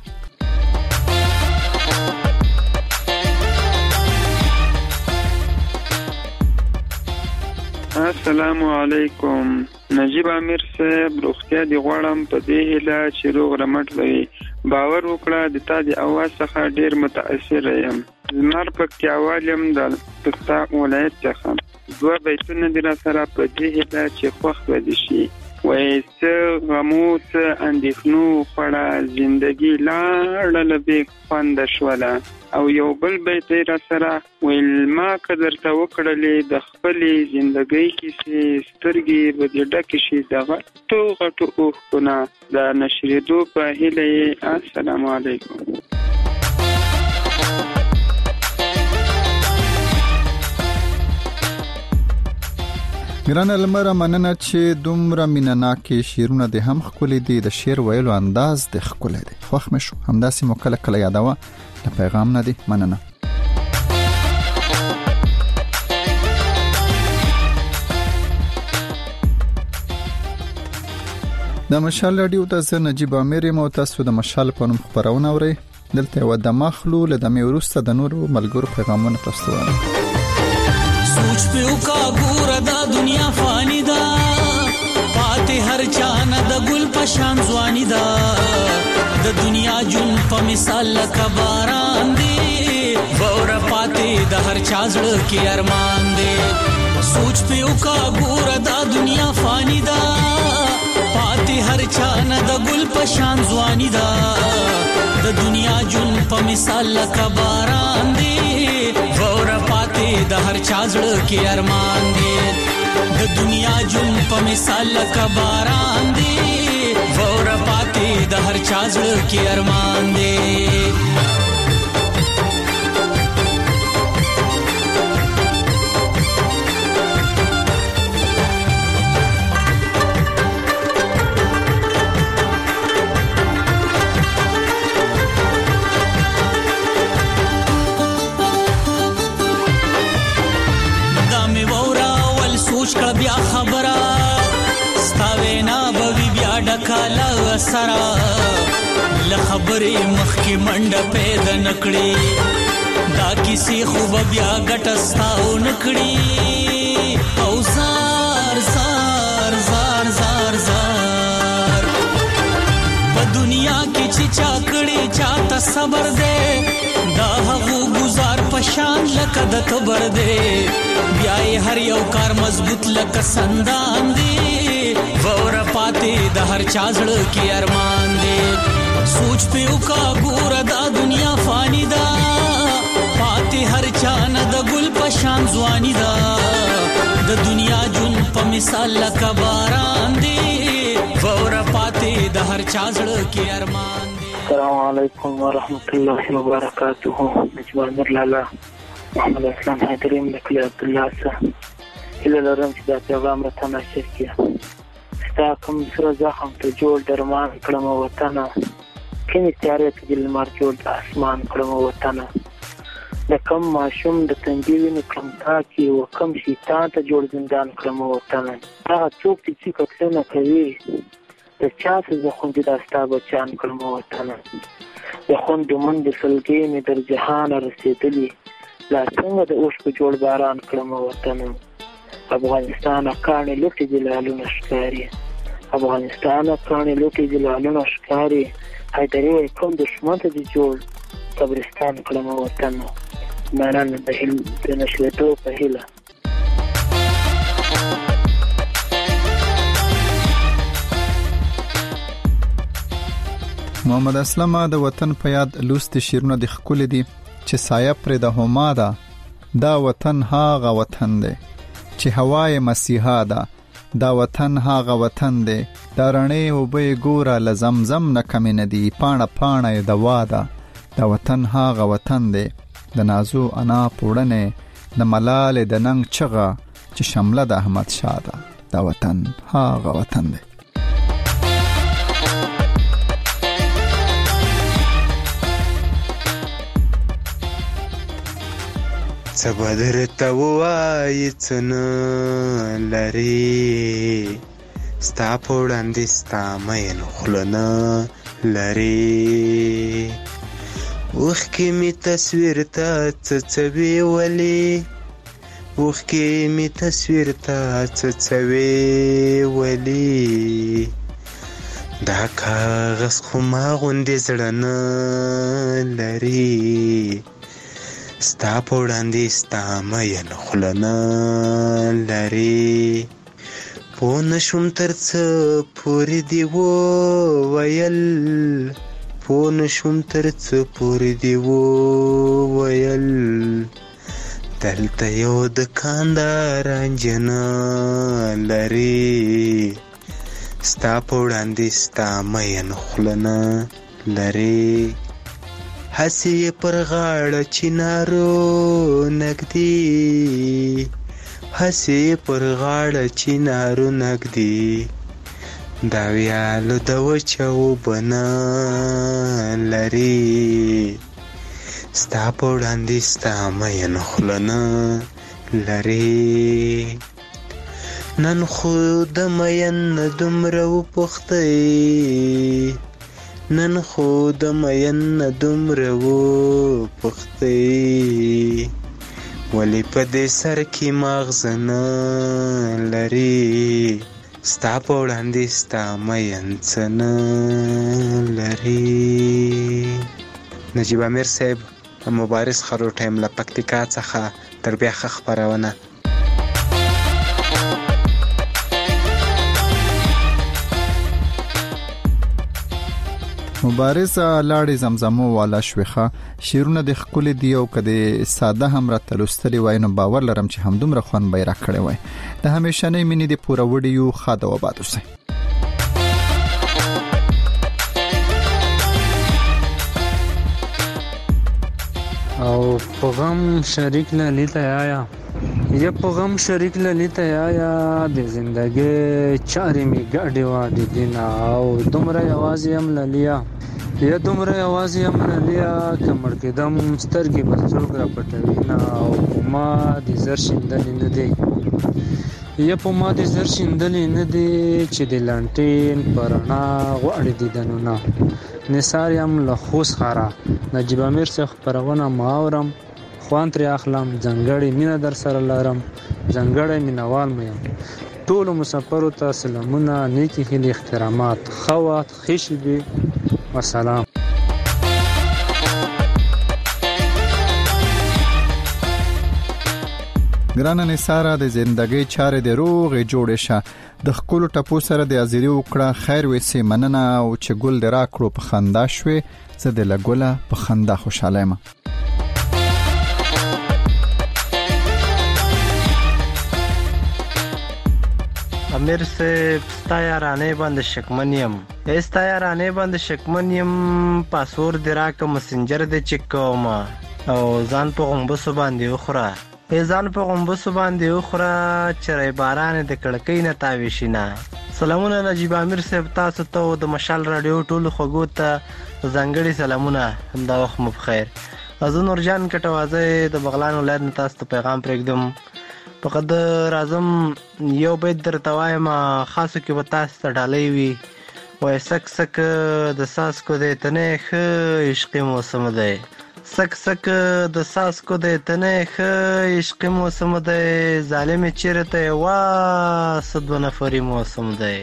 السلام علیکم. نجیب امیر صاحب روغتیا دی غواړم په دې هیله چې روغ رمټ وي. باور وکړه د تا د اواز څخه ډیر متاثر یم. زمر پکتیاوالم د پکتا ولایت څخه دوه بیتونه دي را سره په دې هیله چې خوښ ودی شي. وای څه غمو څه اندېښنو خوړه زندگی لاړه به خوند شوله. او یو بل بیت را سره ویل ما قدر ته وکړلې د خپلې زندګۍ کیسې سترګې به دې ډکې شي د غټو غټو اوښکونه د نشریدو په هیله یې. السلام علیکم. ګران لمر مننه چې دومره مینناکې شیرونه دې هم ښکلي دي. د شعر ویلو انداز دې ښکلی دی. خوښ مې شو. همداسې مو کله کله یادوه د پیغام نه دی. مننه. د مشال رادیو ته زه نجیب امیر یم او تاسو د مشال په نوم خبرونه اورئ. دلته یو د مخلو له دمې وروسته د نورو ملګرو پیغامونه تاسو ته وایم. سوچ په وکا ګور دا دنیا فانی دا پاتې هر چانه د ګل په شان ځواني دا د دنیا جون په مثال لکه باران دی ور پاتې د هر چا زړه کې ارمان دی. سوچ په وکا ګور دا دنیا فانی دا پاتې هر چانه د ګل په شان ځواني دا د دنیا جون په مثال لکه باران دی ور پاتې د هر چا زړه کې ارمان دی. د دنیا جون په مثال لکه باران دی ور پاتې د هر چا زړه کې ارمان دی. بیا خبره ستاوینا بوی بیا ډکاله سرا ل خبرې مخکې منډه پیدا نکړي دا کیسې خوب بیا ګټستاو نکړي او زار زار زار زار زار په دنیا کې چې چا کړي چاته صبر دے دا هغه گزار پشان لکه د کبر دے بیا هر یو کار مضبوط لکه سندان دی ور پاتې د هر چا زړه کې ارمان دی سوچ په وکا ګور دا دنیا فانی دا پاتې هر چا نه د ګل په شان ځواني دا د دنیا جون په مثال لکه باران دی ور پاتې د هر چا زړه کې ارمان دی. السلام علیکم ورحمۃ اللہ وبرکاتہ. نجیب امیر لالا محمد اسلام حیدریم لکلی عبدالله سره هیله لرم چې دا پیغام راته نشر کړي. ستا کوم سره زخم ته جوړ درمان کړم وطنه کینې تیارې ته د لمر جوړ د اسمان کړم وطنه د کم ماشوم د تندي وینې کړم تاکي و کم شیطان ته جوړ زندان کړم وطنه هغه څوک چې قتلونه کوي د چا څه زخم دي دا ستا بچیان کړم وطنه د خوندو منډې سلګۍ مې در جهانه رسېدلي لا څنګه د اوښ په جوړ باران کړم وطنه افغانستان کاڼې لوټې دي لالونه ښکاري افغانستان کاڼې لوټې دي لالونه ښکاري حیدري وایي کوم دښمن ته دې جوړ قبرستان کړم وطنه مننه د نشوېدو په هیله. محمد اسلام د وطن په یاد لوستي شیرونه د خکول دي چې سایه پر د هما ده دا وطن هاغه وطن دی چې هوای مسیحا ده دا وطن هاغه وطن دی دا رڼې او به ګوره لزمزم نه کم نه دی پاڼه پاڼه د واده دا وطن هاغه وطن دی د نازو انا پوړنه د ملال د ننګ چغه چې شمله د احمد شاه ده دا وطن هاغه وطن دی. سبادر توای څنه لري ستا پوړاندې ستا مین خلنه لري وخکې می تصویر ته څڅوي ولی وخکې می تصویر ته څڅوي ولی دا کاغذ خو ما غوندې زړه نه لري ستا پوړاندې ستا مین خلنه لري پوه نشوم تر څه پورې دې وویل پوه نشوم تر څه پورې دې وویل دلته یو دکاندار انجنه لري ستا پوړاندې ستا مین خلنه لري هسې پر غاړه چینارو نږدې هسې پر غاړه چینارو نږدې دا ویالو د وچه اوبه نه لري ستا په وړاندې ستا مین خوله نه لري نن خو د مین نه دومره وپوښتئ نن خو د مین نه دومره وپوښتئ ولې په دې سر کې مغز نه لري ستا په وړاندې ستا مین څه نه لري. نجیب امیر صاحب مبارز خروټیم له پکتیکا څخه تر بیا ښه خپرونه. مبارز لاړې زمزمو والا شوخه شیرونه د خپل دی او کده ساده هم را تلستلی وای نو باور لرم چې همدومره خوان بیرغ کړي وای د همیشنې مینې د پوره وډیو خاده و باد وسه. او پیغام شریک لیتا آیا یا پیغام شریک لیتا آیا د زندګي چارې می ګاډي وا دي دینا او دومره आवाज هم لیا یا دومره आवाज هم لیا کمر کدم سترګې بسوګ را پټوي نا او ما د زر شیندل نه دی یا په ما د زر شیندل نه دی چې د لانټین پرانا غوړې دي دنونه نثار یم له خوس خارا. نجیب امیر څخه پرونه ماورم خوان تر اخلم ځنګړې مینا در سره لارم ځنګړې مینوال مې ټول مسافرو ته سلامونه نیکی هلي احترامات خوات خشبي والسلام. ګرانه نثاره د زندګۍ چارې د روغې جوړې شه د خپل ټپو سره د ازری وکړه خیر وسې مننه او چې ګل د راکړو په خندا شوي زه د لګوله په خندا خوشاله یم. امیر سے ستا یارانې باندې شکمن یم ستا یارانې باندې شکمن یم پاسورد دې راکړه مسنجر دې چک کوم او ځان په غومبسو باندې وخوره ځان په غومبسو باندې وخوره چرې باران د کړکۍ نه تاوي شي نه. سلامونه نجیب امیر صاحب تاسو ته د مشال رادیو ټولو خوږو ته ځانګړي سلامونه همدا وخت مو بخیر. زه نورجان کټوازی د بغلان ولایت نه تاسو ته پیغام پرېږدم. فقط راځم یو بیت درته وایم خاصو کې به تاسو ته ډالۍ وي وایي سک سک د څاڅکو دی تنې ښه عشقي موسم دی سک سک د څاڅکو دی تنې ښه عشقي موسم دی ظالمې چیرې ته یې واسه دوه نفري موسم دی.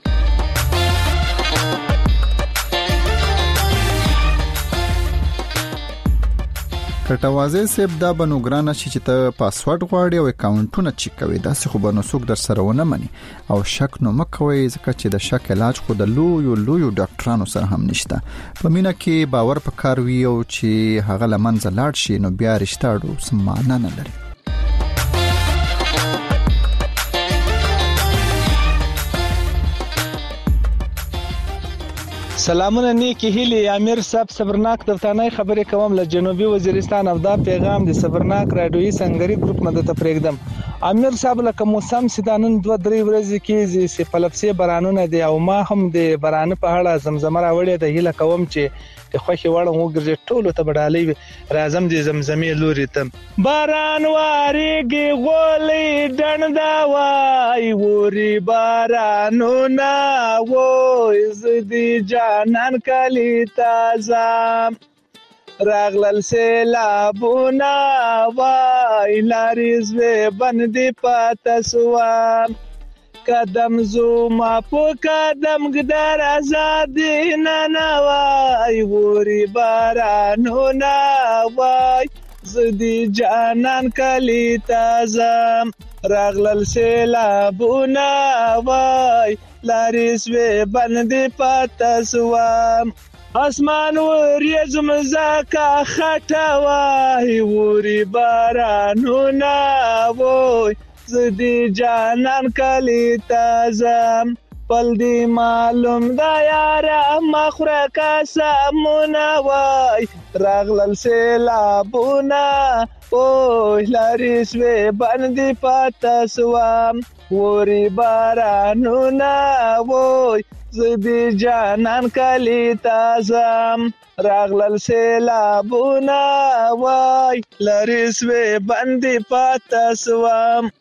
کټوازی صاحب دا بنو ګرانه شي چې ته پاسورډ غواړې او اکاونټونه چک کوي داسې خو بنو څوک در سره ونه مني او شک نو مکوي ځکه چې د شک علاج خو د لویو لویو ډاکټرانو سره هم نشته. په مینه کې باور پکار وي او چې هغه لمنځه لاړ شي نو بیا رشتہ ډو سمانه نه لري. سلامونه نیکی هیلی امیر صاحب صبرناک دفتانای خبرې کوم له جنوبي وزیرستان او دا پیغام د صبرناک رادیوي سنگري ګروپ نه ته پرېږدم. امیر صاحب لکه موسم سیدانن دوه درې ورځې کې چې پلپسي بارانونه دي او ما هم د باران په اړه زمزمه راوړې ده هیله کوم چې د خوښي وړم وګرځي ټولو ته بډالۍ راځم د زمزمې لوري ته. باران واریږي غولې ډنډا وای ووري بارانونه وای زدي جانان کلی تازه راغلل سیلابونه وای لارې زوی بندې پاته سوه قدم زوما په قدم ګدر آزادي نه وای ووري بارانونه وای زدي جانان کلی تازه راغلل سیلابونه وای لارې زوی بندې پاته سوه اسمان وریځم زکه خټه وای ووري بارانونه وای زدي جانان کلی تازه پل دی معلوم دا یاره مخوره قسمونه وای راغلل سیلابونه وای لارې سوی بندې پاته سوه ووري بارانونه وای زدي جانان کلی تازه راغلل سیلابونه وای لارې سوی بندې پاته سوه.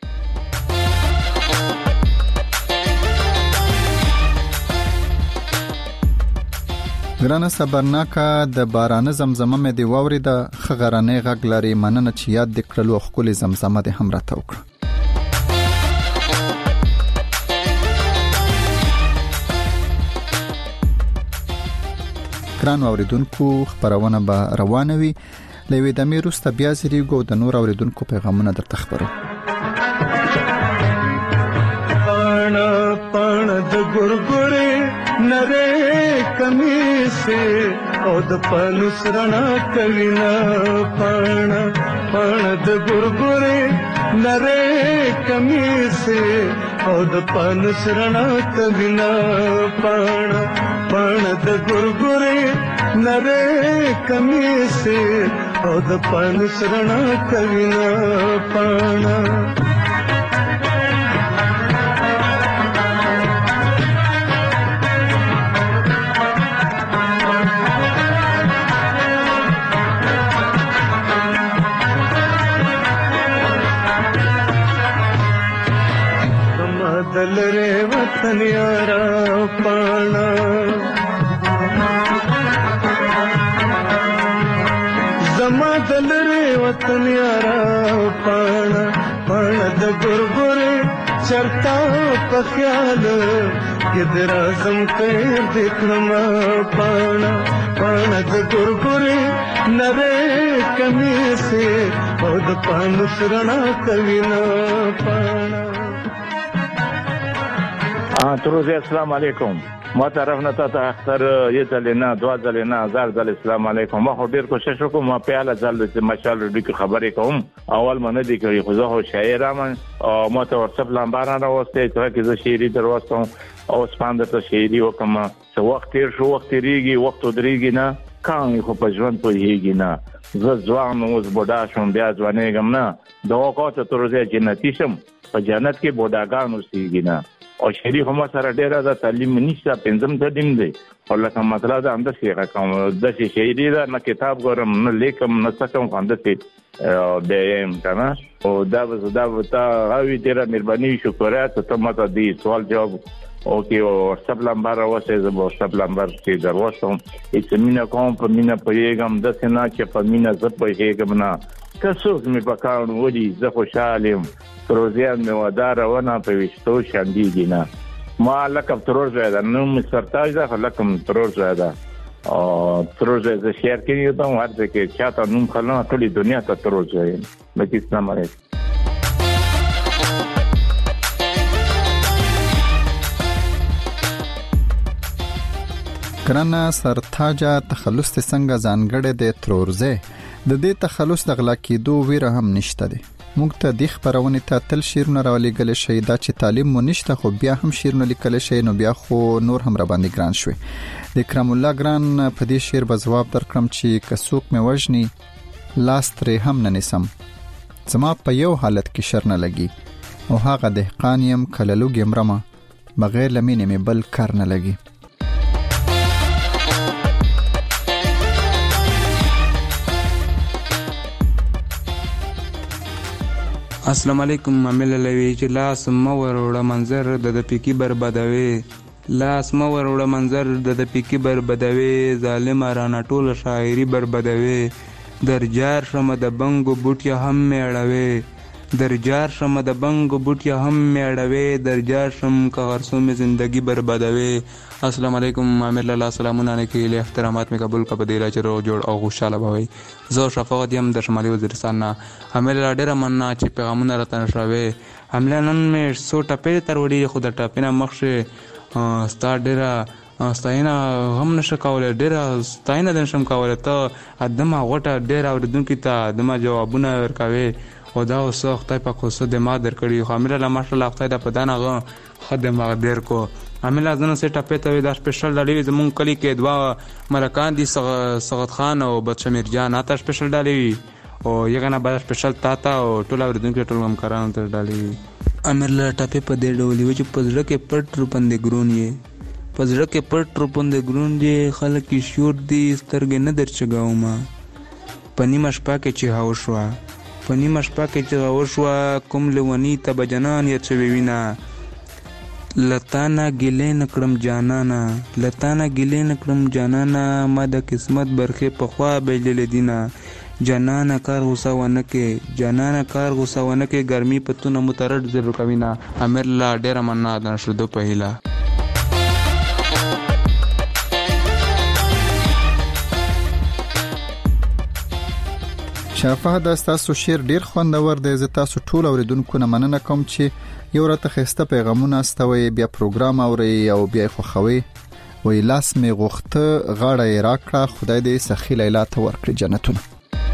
ګرانه صبرناکه د باران زمزمه مې دی واوري د خغرانې غږ لري مننه چې یاد د کړلو خپل زمزمه د هم راته وکړه. ګران اوریدونکو خبرونه به روانه وي لوي د میروسته بیا زریګو د نور اوریدونکو پیغامونه درته خبرو. پان پان د ګورګورې نره کمیسه او د پانوس رڼا کوینا پان پان د ګورګورې نره کمیسه او د پانوس رڼا کوینا پان پان د ګورګورې نره کمیسه او د پانوس رڼا کوینا پان دل رے وطن یارا پانا زما دل رے وطن یارا پانا پانا د ګورګورې چرتا په خیال کې د رازم خیر د کړم پانا پانا د ګورګورې نره کمیسه او د پانو سرنا کوینا پانا. ها تروزه السلام علیکم. ما طرف نه ته اختر یې ځلینا دوا ځلینا زار ځل السلام علیکم. ما خو ډیر کوشش وکم ما په اړه ځل چې ماشاءالله ډېر خبرې کوم. اول منه دي کوي خو زه هو شاعر ام او ما ته ورسپ لامبار نه واسطه چې کې زه شاعري دروستم او سپاند ته شاعري وکم. څو وخت تیر شو وخت ریږي وخت درېږي نه کان خو په ژوند په هیږي نه. زه ځوان اوس بوډا شوم بیا ځوانېږم نه. دا وخت تروزه جنتی شم په جنت کې بوډاګان اوسېږي نه. او شری هم سره ډیره د تعلیم نشته پنځم تعلیم دی او لکه مطلب دا اند څه کوم د شاعري دا نه کتاب ګورم نه لیکم نه څه کوم اند څه دیم کنه او دا دا وتا غوي ډیره مهرباني شکرات ته ماته دی سوال جواب او کې او سب لمبر واسه زبو سب لمبر کې دروستم چې مینا کوم په مینا پېګم د سنا چې په مینا ز پېګم نه کڅوک می پکاون ودی زه خوشالم تروزیان می ودار ونه په وشتو شاندېږي نه. ما لکه ترور زیاده نو می سرتاج ده لکه ترور زیاده او ترور زیاده شهر کې یو ته ورته کې چاته نوم خلنه ټولې دنیا ته ترور زیاده. مکه اسلام علیکم. کرنا سرتاجا تخلص څنګه ځانګړې د ترورزه د دې تخلص د غلا کېدو ویره هم نشته دی. موږ ته د خبرونه ته تل شیرونه راولېګل شي دا چې تعلیم مو نشته خو بیا هم شیرونه لیکل شي نو بیا خو نور هم را باندې ګران شوي. د کرم الله ګران په دې شعر به جواب درکړم چې کڅوک مې وژني لاس ترې هم نه نسم زما په یو حالت کې شر نه لګي او هغه دهقان یم کله لوګ مرمه بغیر لمینې مې بل کار نه لګي. السلام علیکم. عامل لوي چې لاس مور وړه منظر د د پکی بربادوي لاس مور وړه منظر د د پکی بربادوي ظالم رانه ټول شاعري بربادوي درجار شمه د بنګو بوټیا هم میړوي درجار شمه د بنګو بوټیا هم میړوي درجار شم که غرسو می زندگی بربادوي. السلام علیکم. عامل الله سلامونه علیکم. له احترامات می قبول کا بدیلا چې رو جوړ او خوشاله بوي. زه شفقت یم د شمالي وزیرستان نه. عامل ډیره مننه چې پیغامونه راته نشوي. عامل نن می سو ټپې تر وړي خو د ټپې نه مخشه ستا ډیره ستاینه هم نشه کوله ډیره ستاینه د نشم کوله ته ادمه غوټه ډیره اوریدونکو ته ادمه جوابونه ورکوي او دا اوسه خدای په کوسه د ما درکړي خو عامل الله ماشاءالله خدای د پدانه خدمه ډیر کو. عامل ازنه سه ټپې ته د سپیشل ډالې زمون کلی کې دوا ملکان دي سغت خان او بچمیر جان اته سپیشل ډالې او یګنه بعد سپیشل تا تا او ټول اوریدونکو ټول هم کاران تر ډالې. عامل ټپې په دې ډول وي چې پزړه کې پټ روپندې ګرون یې پزړه کې پټ روپندې ګرون یې خلک کې شور دي سترګې نه درچګاو ما پنی مشپا کې چې هاو شو پنی مشپا کې چې هاو شو کوم لونی ته بجنان یا چوي وینا لتانا ګلې نکړم جانانا لتانا ګلې نکړم جانانا ما د قسمت برخه په خوا بیل لیدینا جانانا کار غوسه ونه کې جانانا کار غوسه ونه کې ګرمي پتونه مترد زر کوینا. امر لا ډیر مننه ده شدو پهلا. شافه دا تاسو شعر ډیر خوندور دی. زه تاسو ټول اوریدونکو نه مننه کوم چې یو راته خسته پیغامونه استوي بیا پروګرام اوري او بیا خوخوي وی لاس می غوخته غاړه راکړه خدای دې سخی لیلا ته ورکړي جنتونه.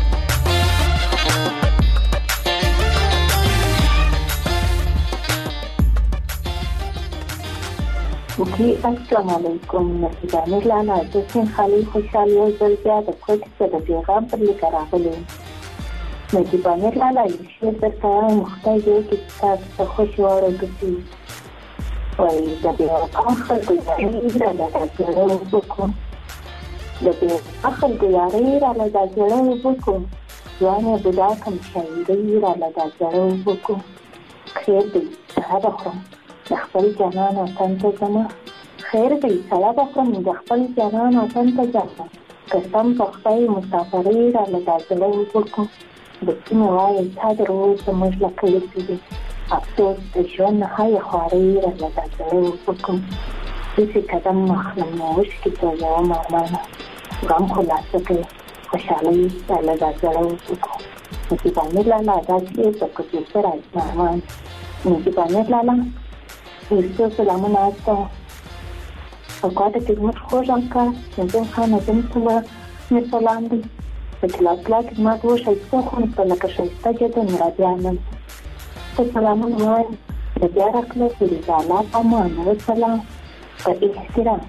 اوکی السلام علیکم. نصیبانه لاله د سین خالی خوشحال یو ځل بیا د کوټې څخه د پیغام پر لیک راغلی. نصیبانه لاله یو شعر درته وایم خدای دې وکړي چې تاسو ته خوښ واورېږي. وایي د بېوفا خلکو یارۍ راله دا زړه اوبه کړو د بېوفا خلکو یارۍ راله دا زړه اوبه کړو ځوانې بوډا کم شاعرۍ راله دا زړه اوبه کړو. خیر دی سهار خورم د خپل جانان وطن ته ځمه خیر دی سړه به خورم د خپل جانان وطن ته ځمه قسم په خدای مسافرۍ راله دا زړه اوبه کړو. د سیمې وایي تا در اوس زموږ له کلي څه دي افسوس د ژوند هاي خواري راځه زړه وکم چې قدم مخلم وشکې ته یو مارمانه غم خلاصه کې خوشالي راځه زړه وکم چې باندې لاله دا چې په کوڅه سره مارمان چې باندې لاله هیڅ سلامونه تاسو او کوته کې موږ خوشم کا څنګه خانه دم ته مې سلام دي په کلاس لا کې ما دوه شایسته خو په لکه شایسته کې ته مرادیانم ته سلامونه وایم د بیا راکله چې دا الله په مانه سلام په احترام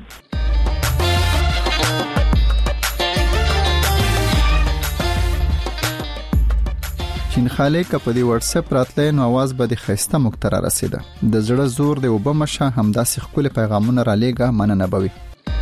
چین خاله ک په دی واتس اپ راتلې نو आवाज به د خيسته مختره رسیده د زړه زور دی وبمشه همداسې خپل پیغامونه را لېګه مننه بوي.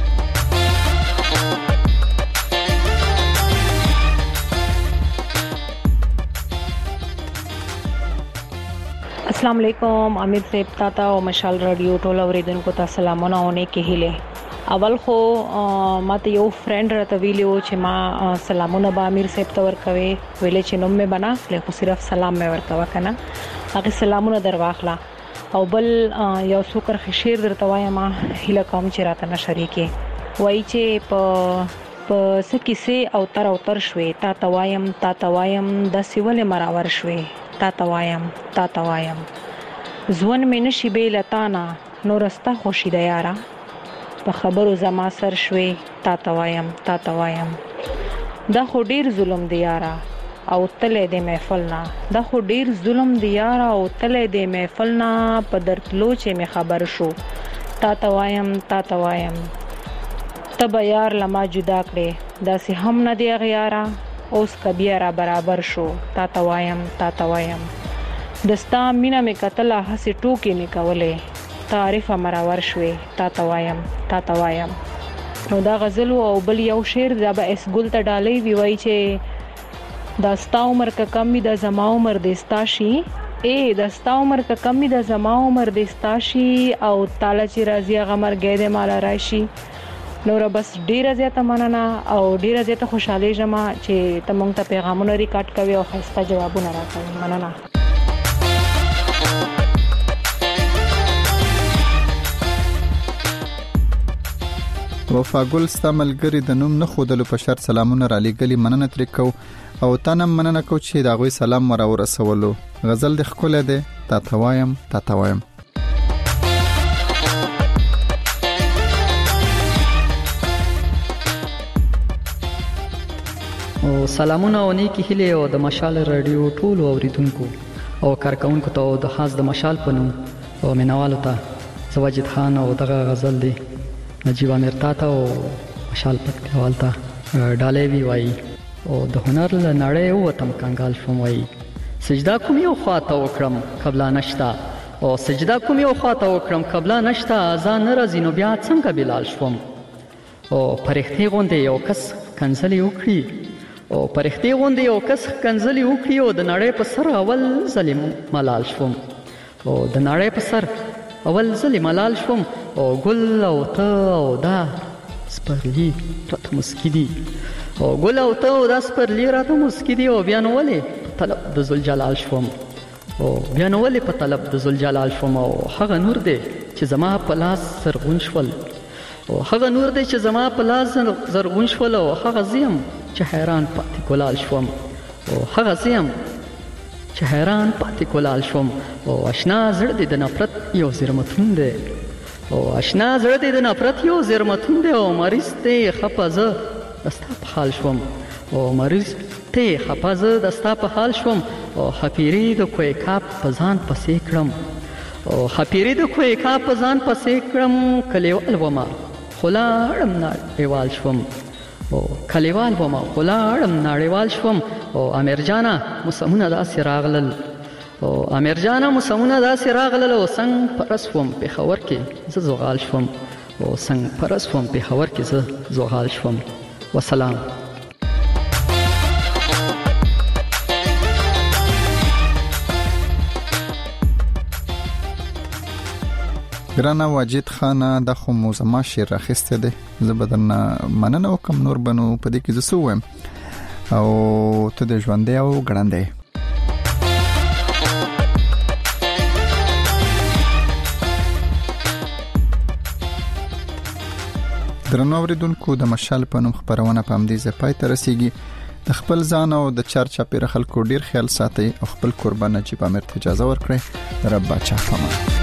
अस्सलाम वालेकुम امیر صاحب تاتا او مشال رادیو ټول اوریدونکو ته سلامونه اونې کې هله. اول خو ماته یو فرند راته ویلو چې ما سلامونه به امیر صاحب ته ورکوي ویلې چې نوم مې بنا له خو صرف سلام مې ورکوا کنه هغه سلامونه درواخلا او بل یو څوکر خشیر درته وایم ما هله کوم چې راته نشری کې وای چې په په سکیسه او تر او تر شوي تا توایم تا توایم د سیول مراور شوي تا توایم تا توایم ځوان مې نشي به لتانا نو رستا خوشی د یارا په خبرو زما سر شوي تا توایم تا توایم دا خو ډیر ظلم دی یارا او تلې د محفل نه دا خو ډیر ظلم دی یارا او تلې د محفل نه په درتلو چې مې خبر شو تا توایم تا توایم تب یار لما جدا کړې دا سه هم نه دی غیارا اوس کبیا را برابر شو تا توایم تا توایم دستا مینا می قتل هسي ټوکی می کولې تعریف مراور شوي تا توایم تا توایم نو دا غزل او بل یو شعر دا به اس ګل ته ډالې وی وای چې داستا عمر کا کمی د زما عمر دستا شي اے داستا عمر کا کمی د زما عمر دستا شي او تعالی چې راضی غمر گیده مال راشي نور بس ډیره زیاته مننه او ډیره زیاته خوشاله جما چې تمونږ ته پیغامونه ریکارډ کوي او خسته جوابونه راکوي مننه. وفاګل استعمالګری د نوم نه خودلو په شرط سلامونه را لېګلی مننه ترې کو او تانم مننه کو چې دا غوي سلام مر او رسولو غزل د خپل ده تا توایم تا توایم. او سلامونه او نیکی هله او د مشال رادیو ټول اوریدونکو او کارکونکو ته د خاص د مشال پنوم او مینوالو ته زواجد خان او دغه غزل دی نجیب امیر تاتا او مشال پتکوال ته ډالې وی وای او د هنر له نړۍ وتم کنګال شوم وای سجدا کوم یو خواته وکړم قبلا نشتا او سجدا کوم یو خواته وکړم قبلا نشتا ځان راځي نو بیا څنګه بلال شوم او پرختي غوندې یو کس کنځلې وکړي او پرختي غوندې یو کس کنځلې وکړي او د نړۍ په سر اول ظلم ملال شوم او د نړۍ په سر اول ظلم ملال شوم او ګل او ته او دا سپرلی راته مسکی دي او ګل او ته او دا سپرلی راته مسکی دي او بیا نو ولې طلب د ذل جلال شوم او بیا نو ولې په طلب د ذل جلال شوم او هغه نور دی چې زما په لاس سرغون شول او هغه نور دی چې زما په لاس زرغون شول او هغه زیم چې حیران پاتې کولال شوم او هغه زیم چې حیران پاتې کولال شوم او آشنا زړه دې د نفرت یو زرمتون دی او آشنا زړه دې د نفرت یو زرمتون دی او مریض ته خپزه دستا په حال شوم او مریض ته خپزه دستا په حال شوم او حپيري د کوی کاپ پزان پسې کړم او حپيري د کوی کاپ پزان پسې کړم کلیوال وما خلاړم نړیوال شوم او کلیوال وما خلاړم نړیوال شوم او امیر جانا موسمونه داسې راغلل او امیر جانا موسمونه داسې راغلل او څنګه پرسوم په خبر کې زه زغال شوم او څنګه پرسوم په خبر کې زه زغال شوم. والسلام. ګرانه واجد خانه د خو موزما شیر راخسته ده زه بدرنه مننه وکم نور بنو په دې کې زه سوم او ته د ژوندې او ګړندې درنو اوریدونکو د مشال په نوم خبرونه په همدې ځای پای ته رسیږي. د خپل ځان او د چارچاپیر خلکو ډیر خیال ساتي او خپل قربان نجیب امیر ته اجازه ورکړئ. رب بچا فما.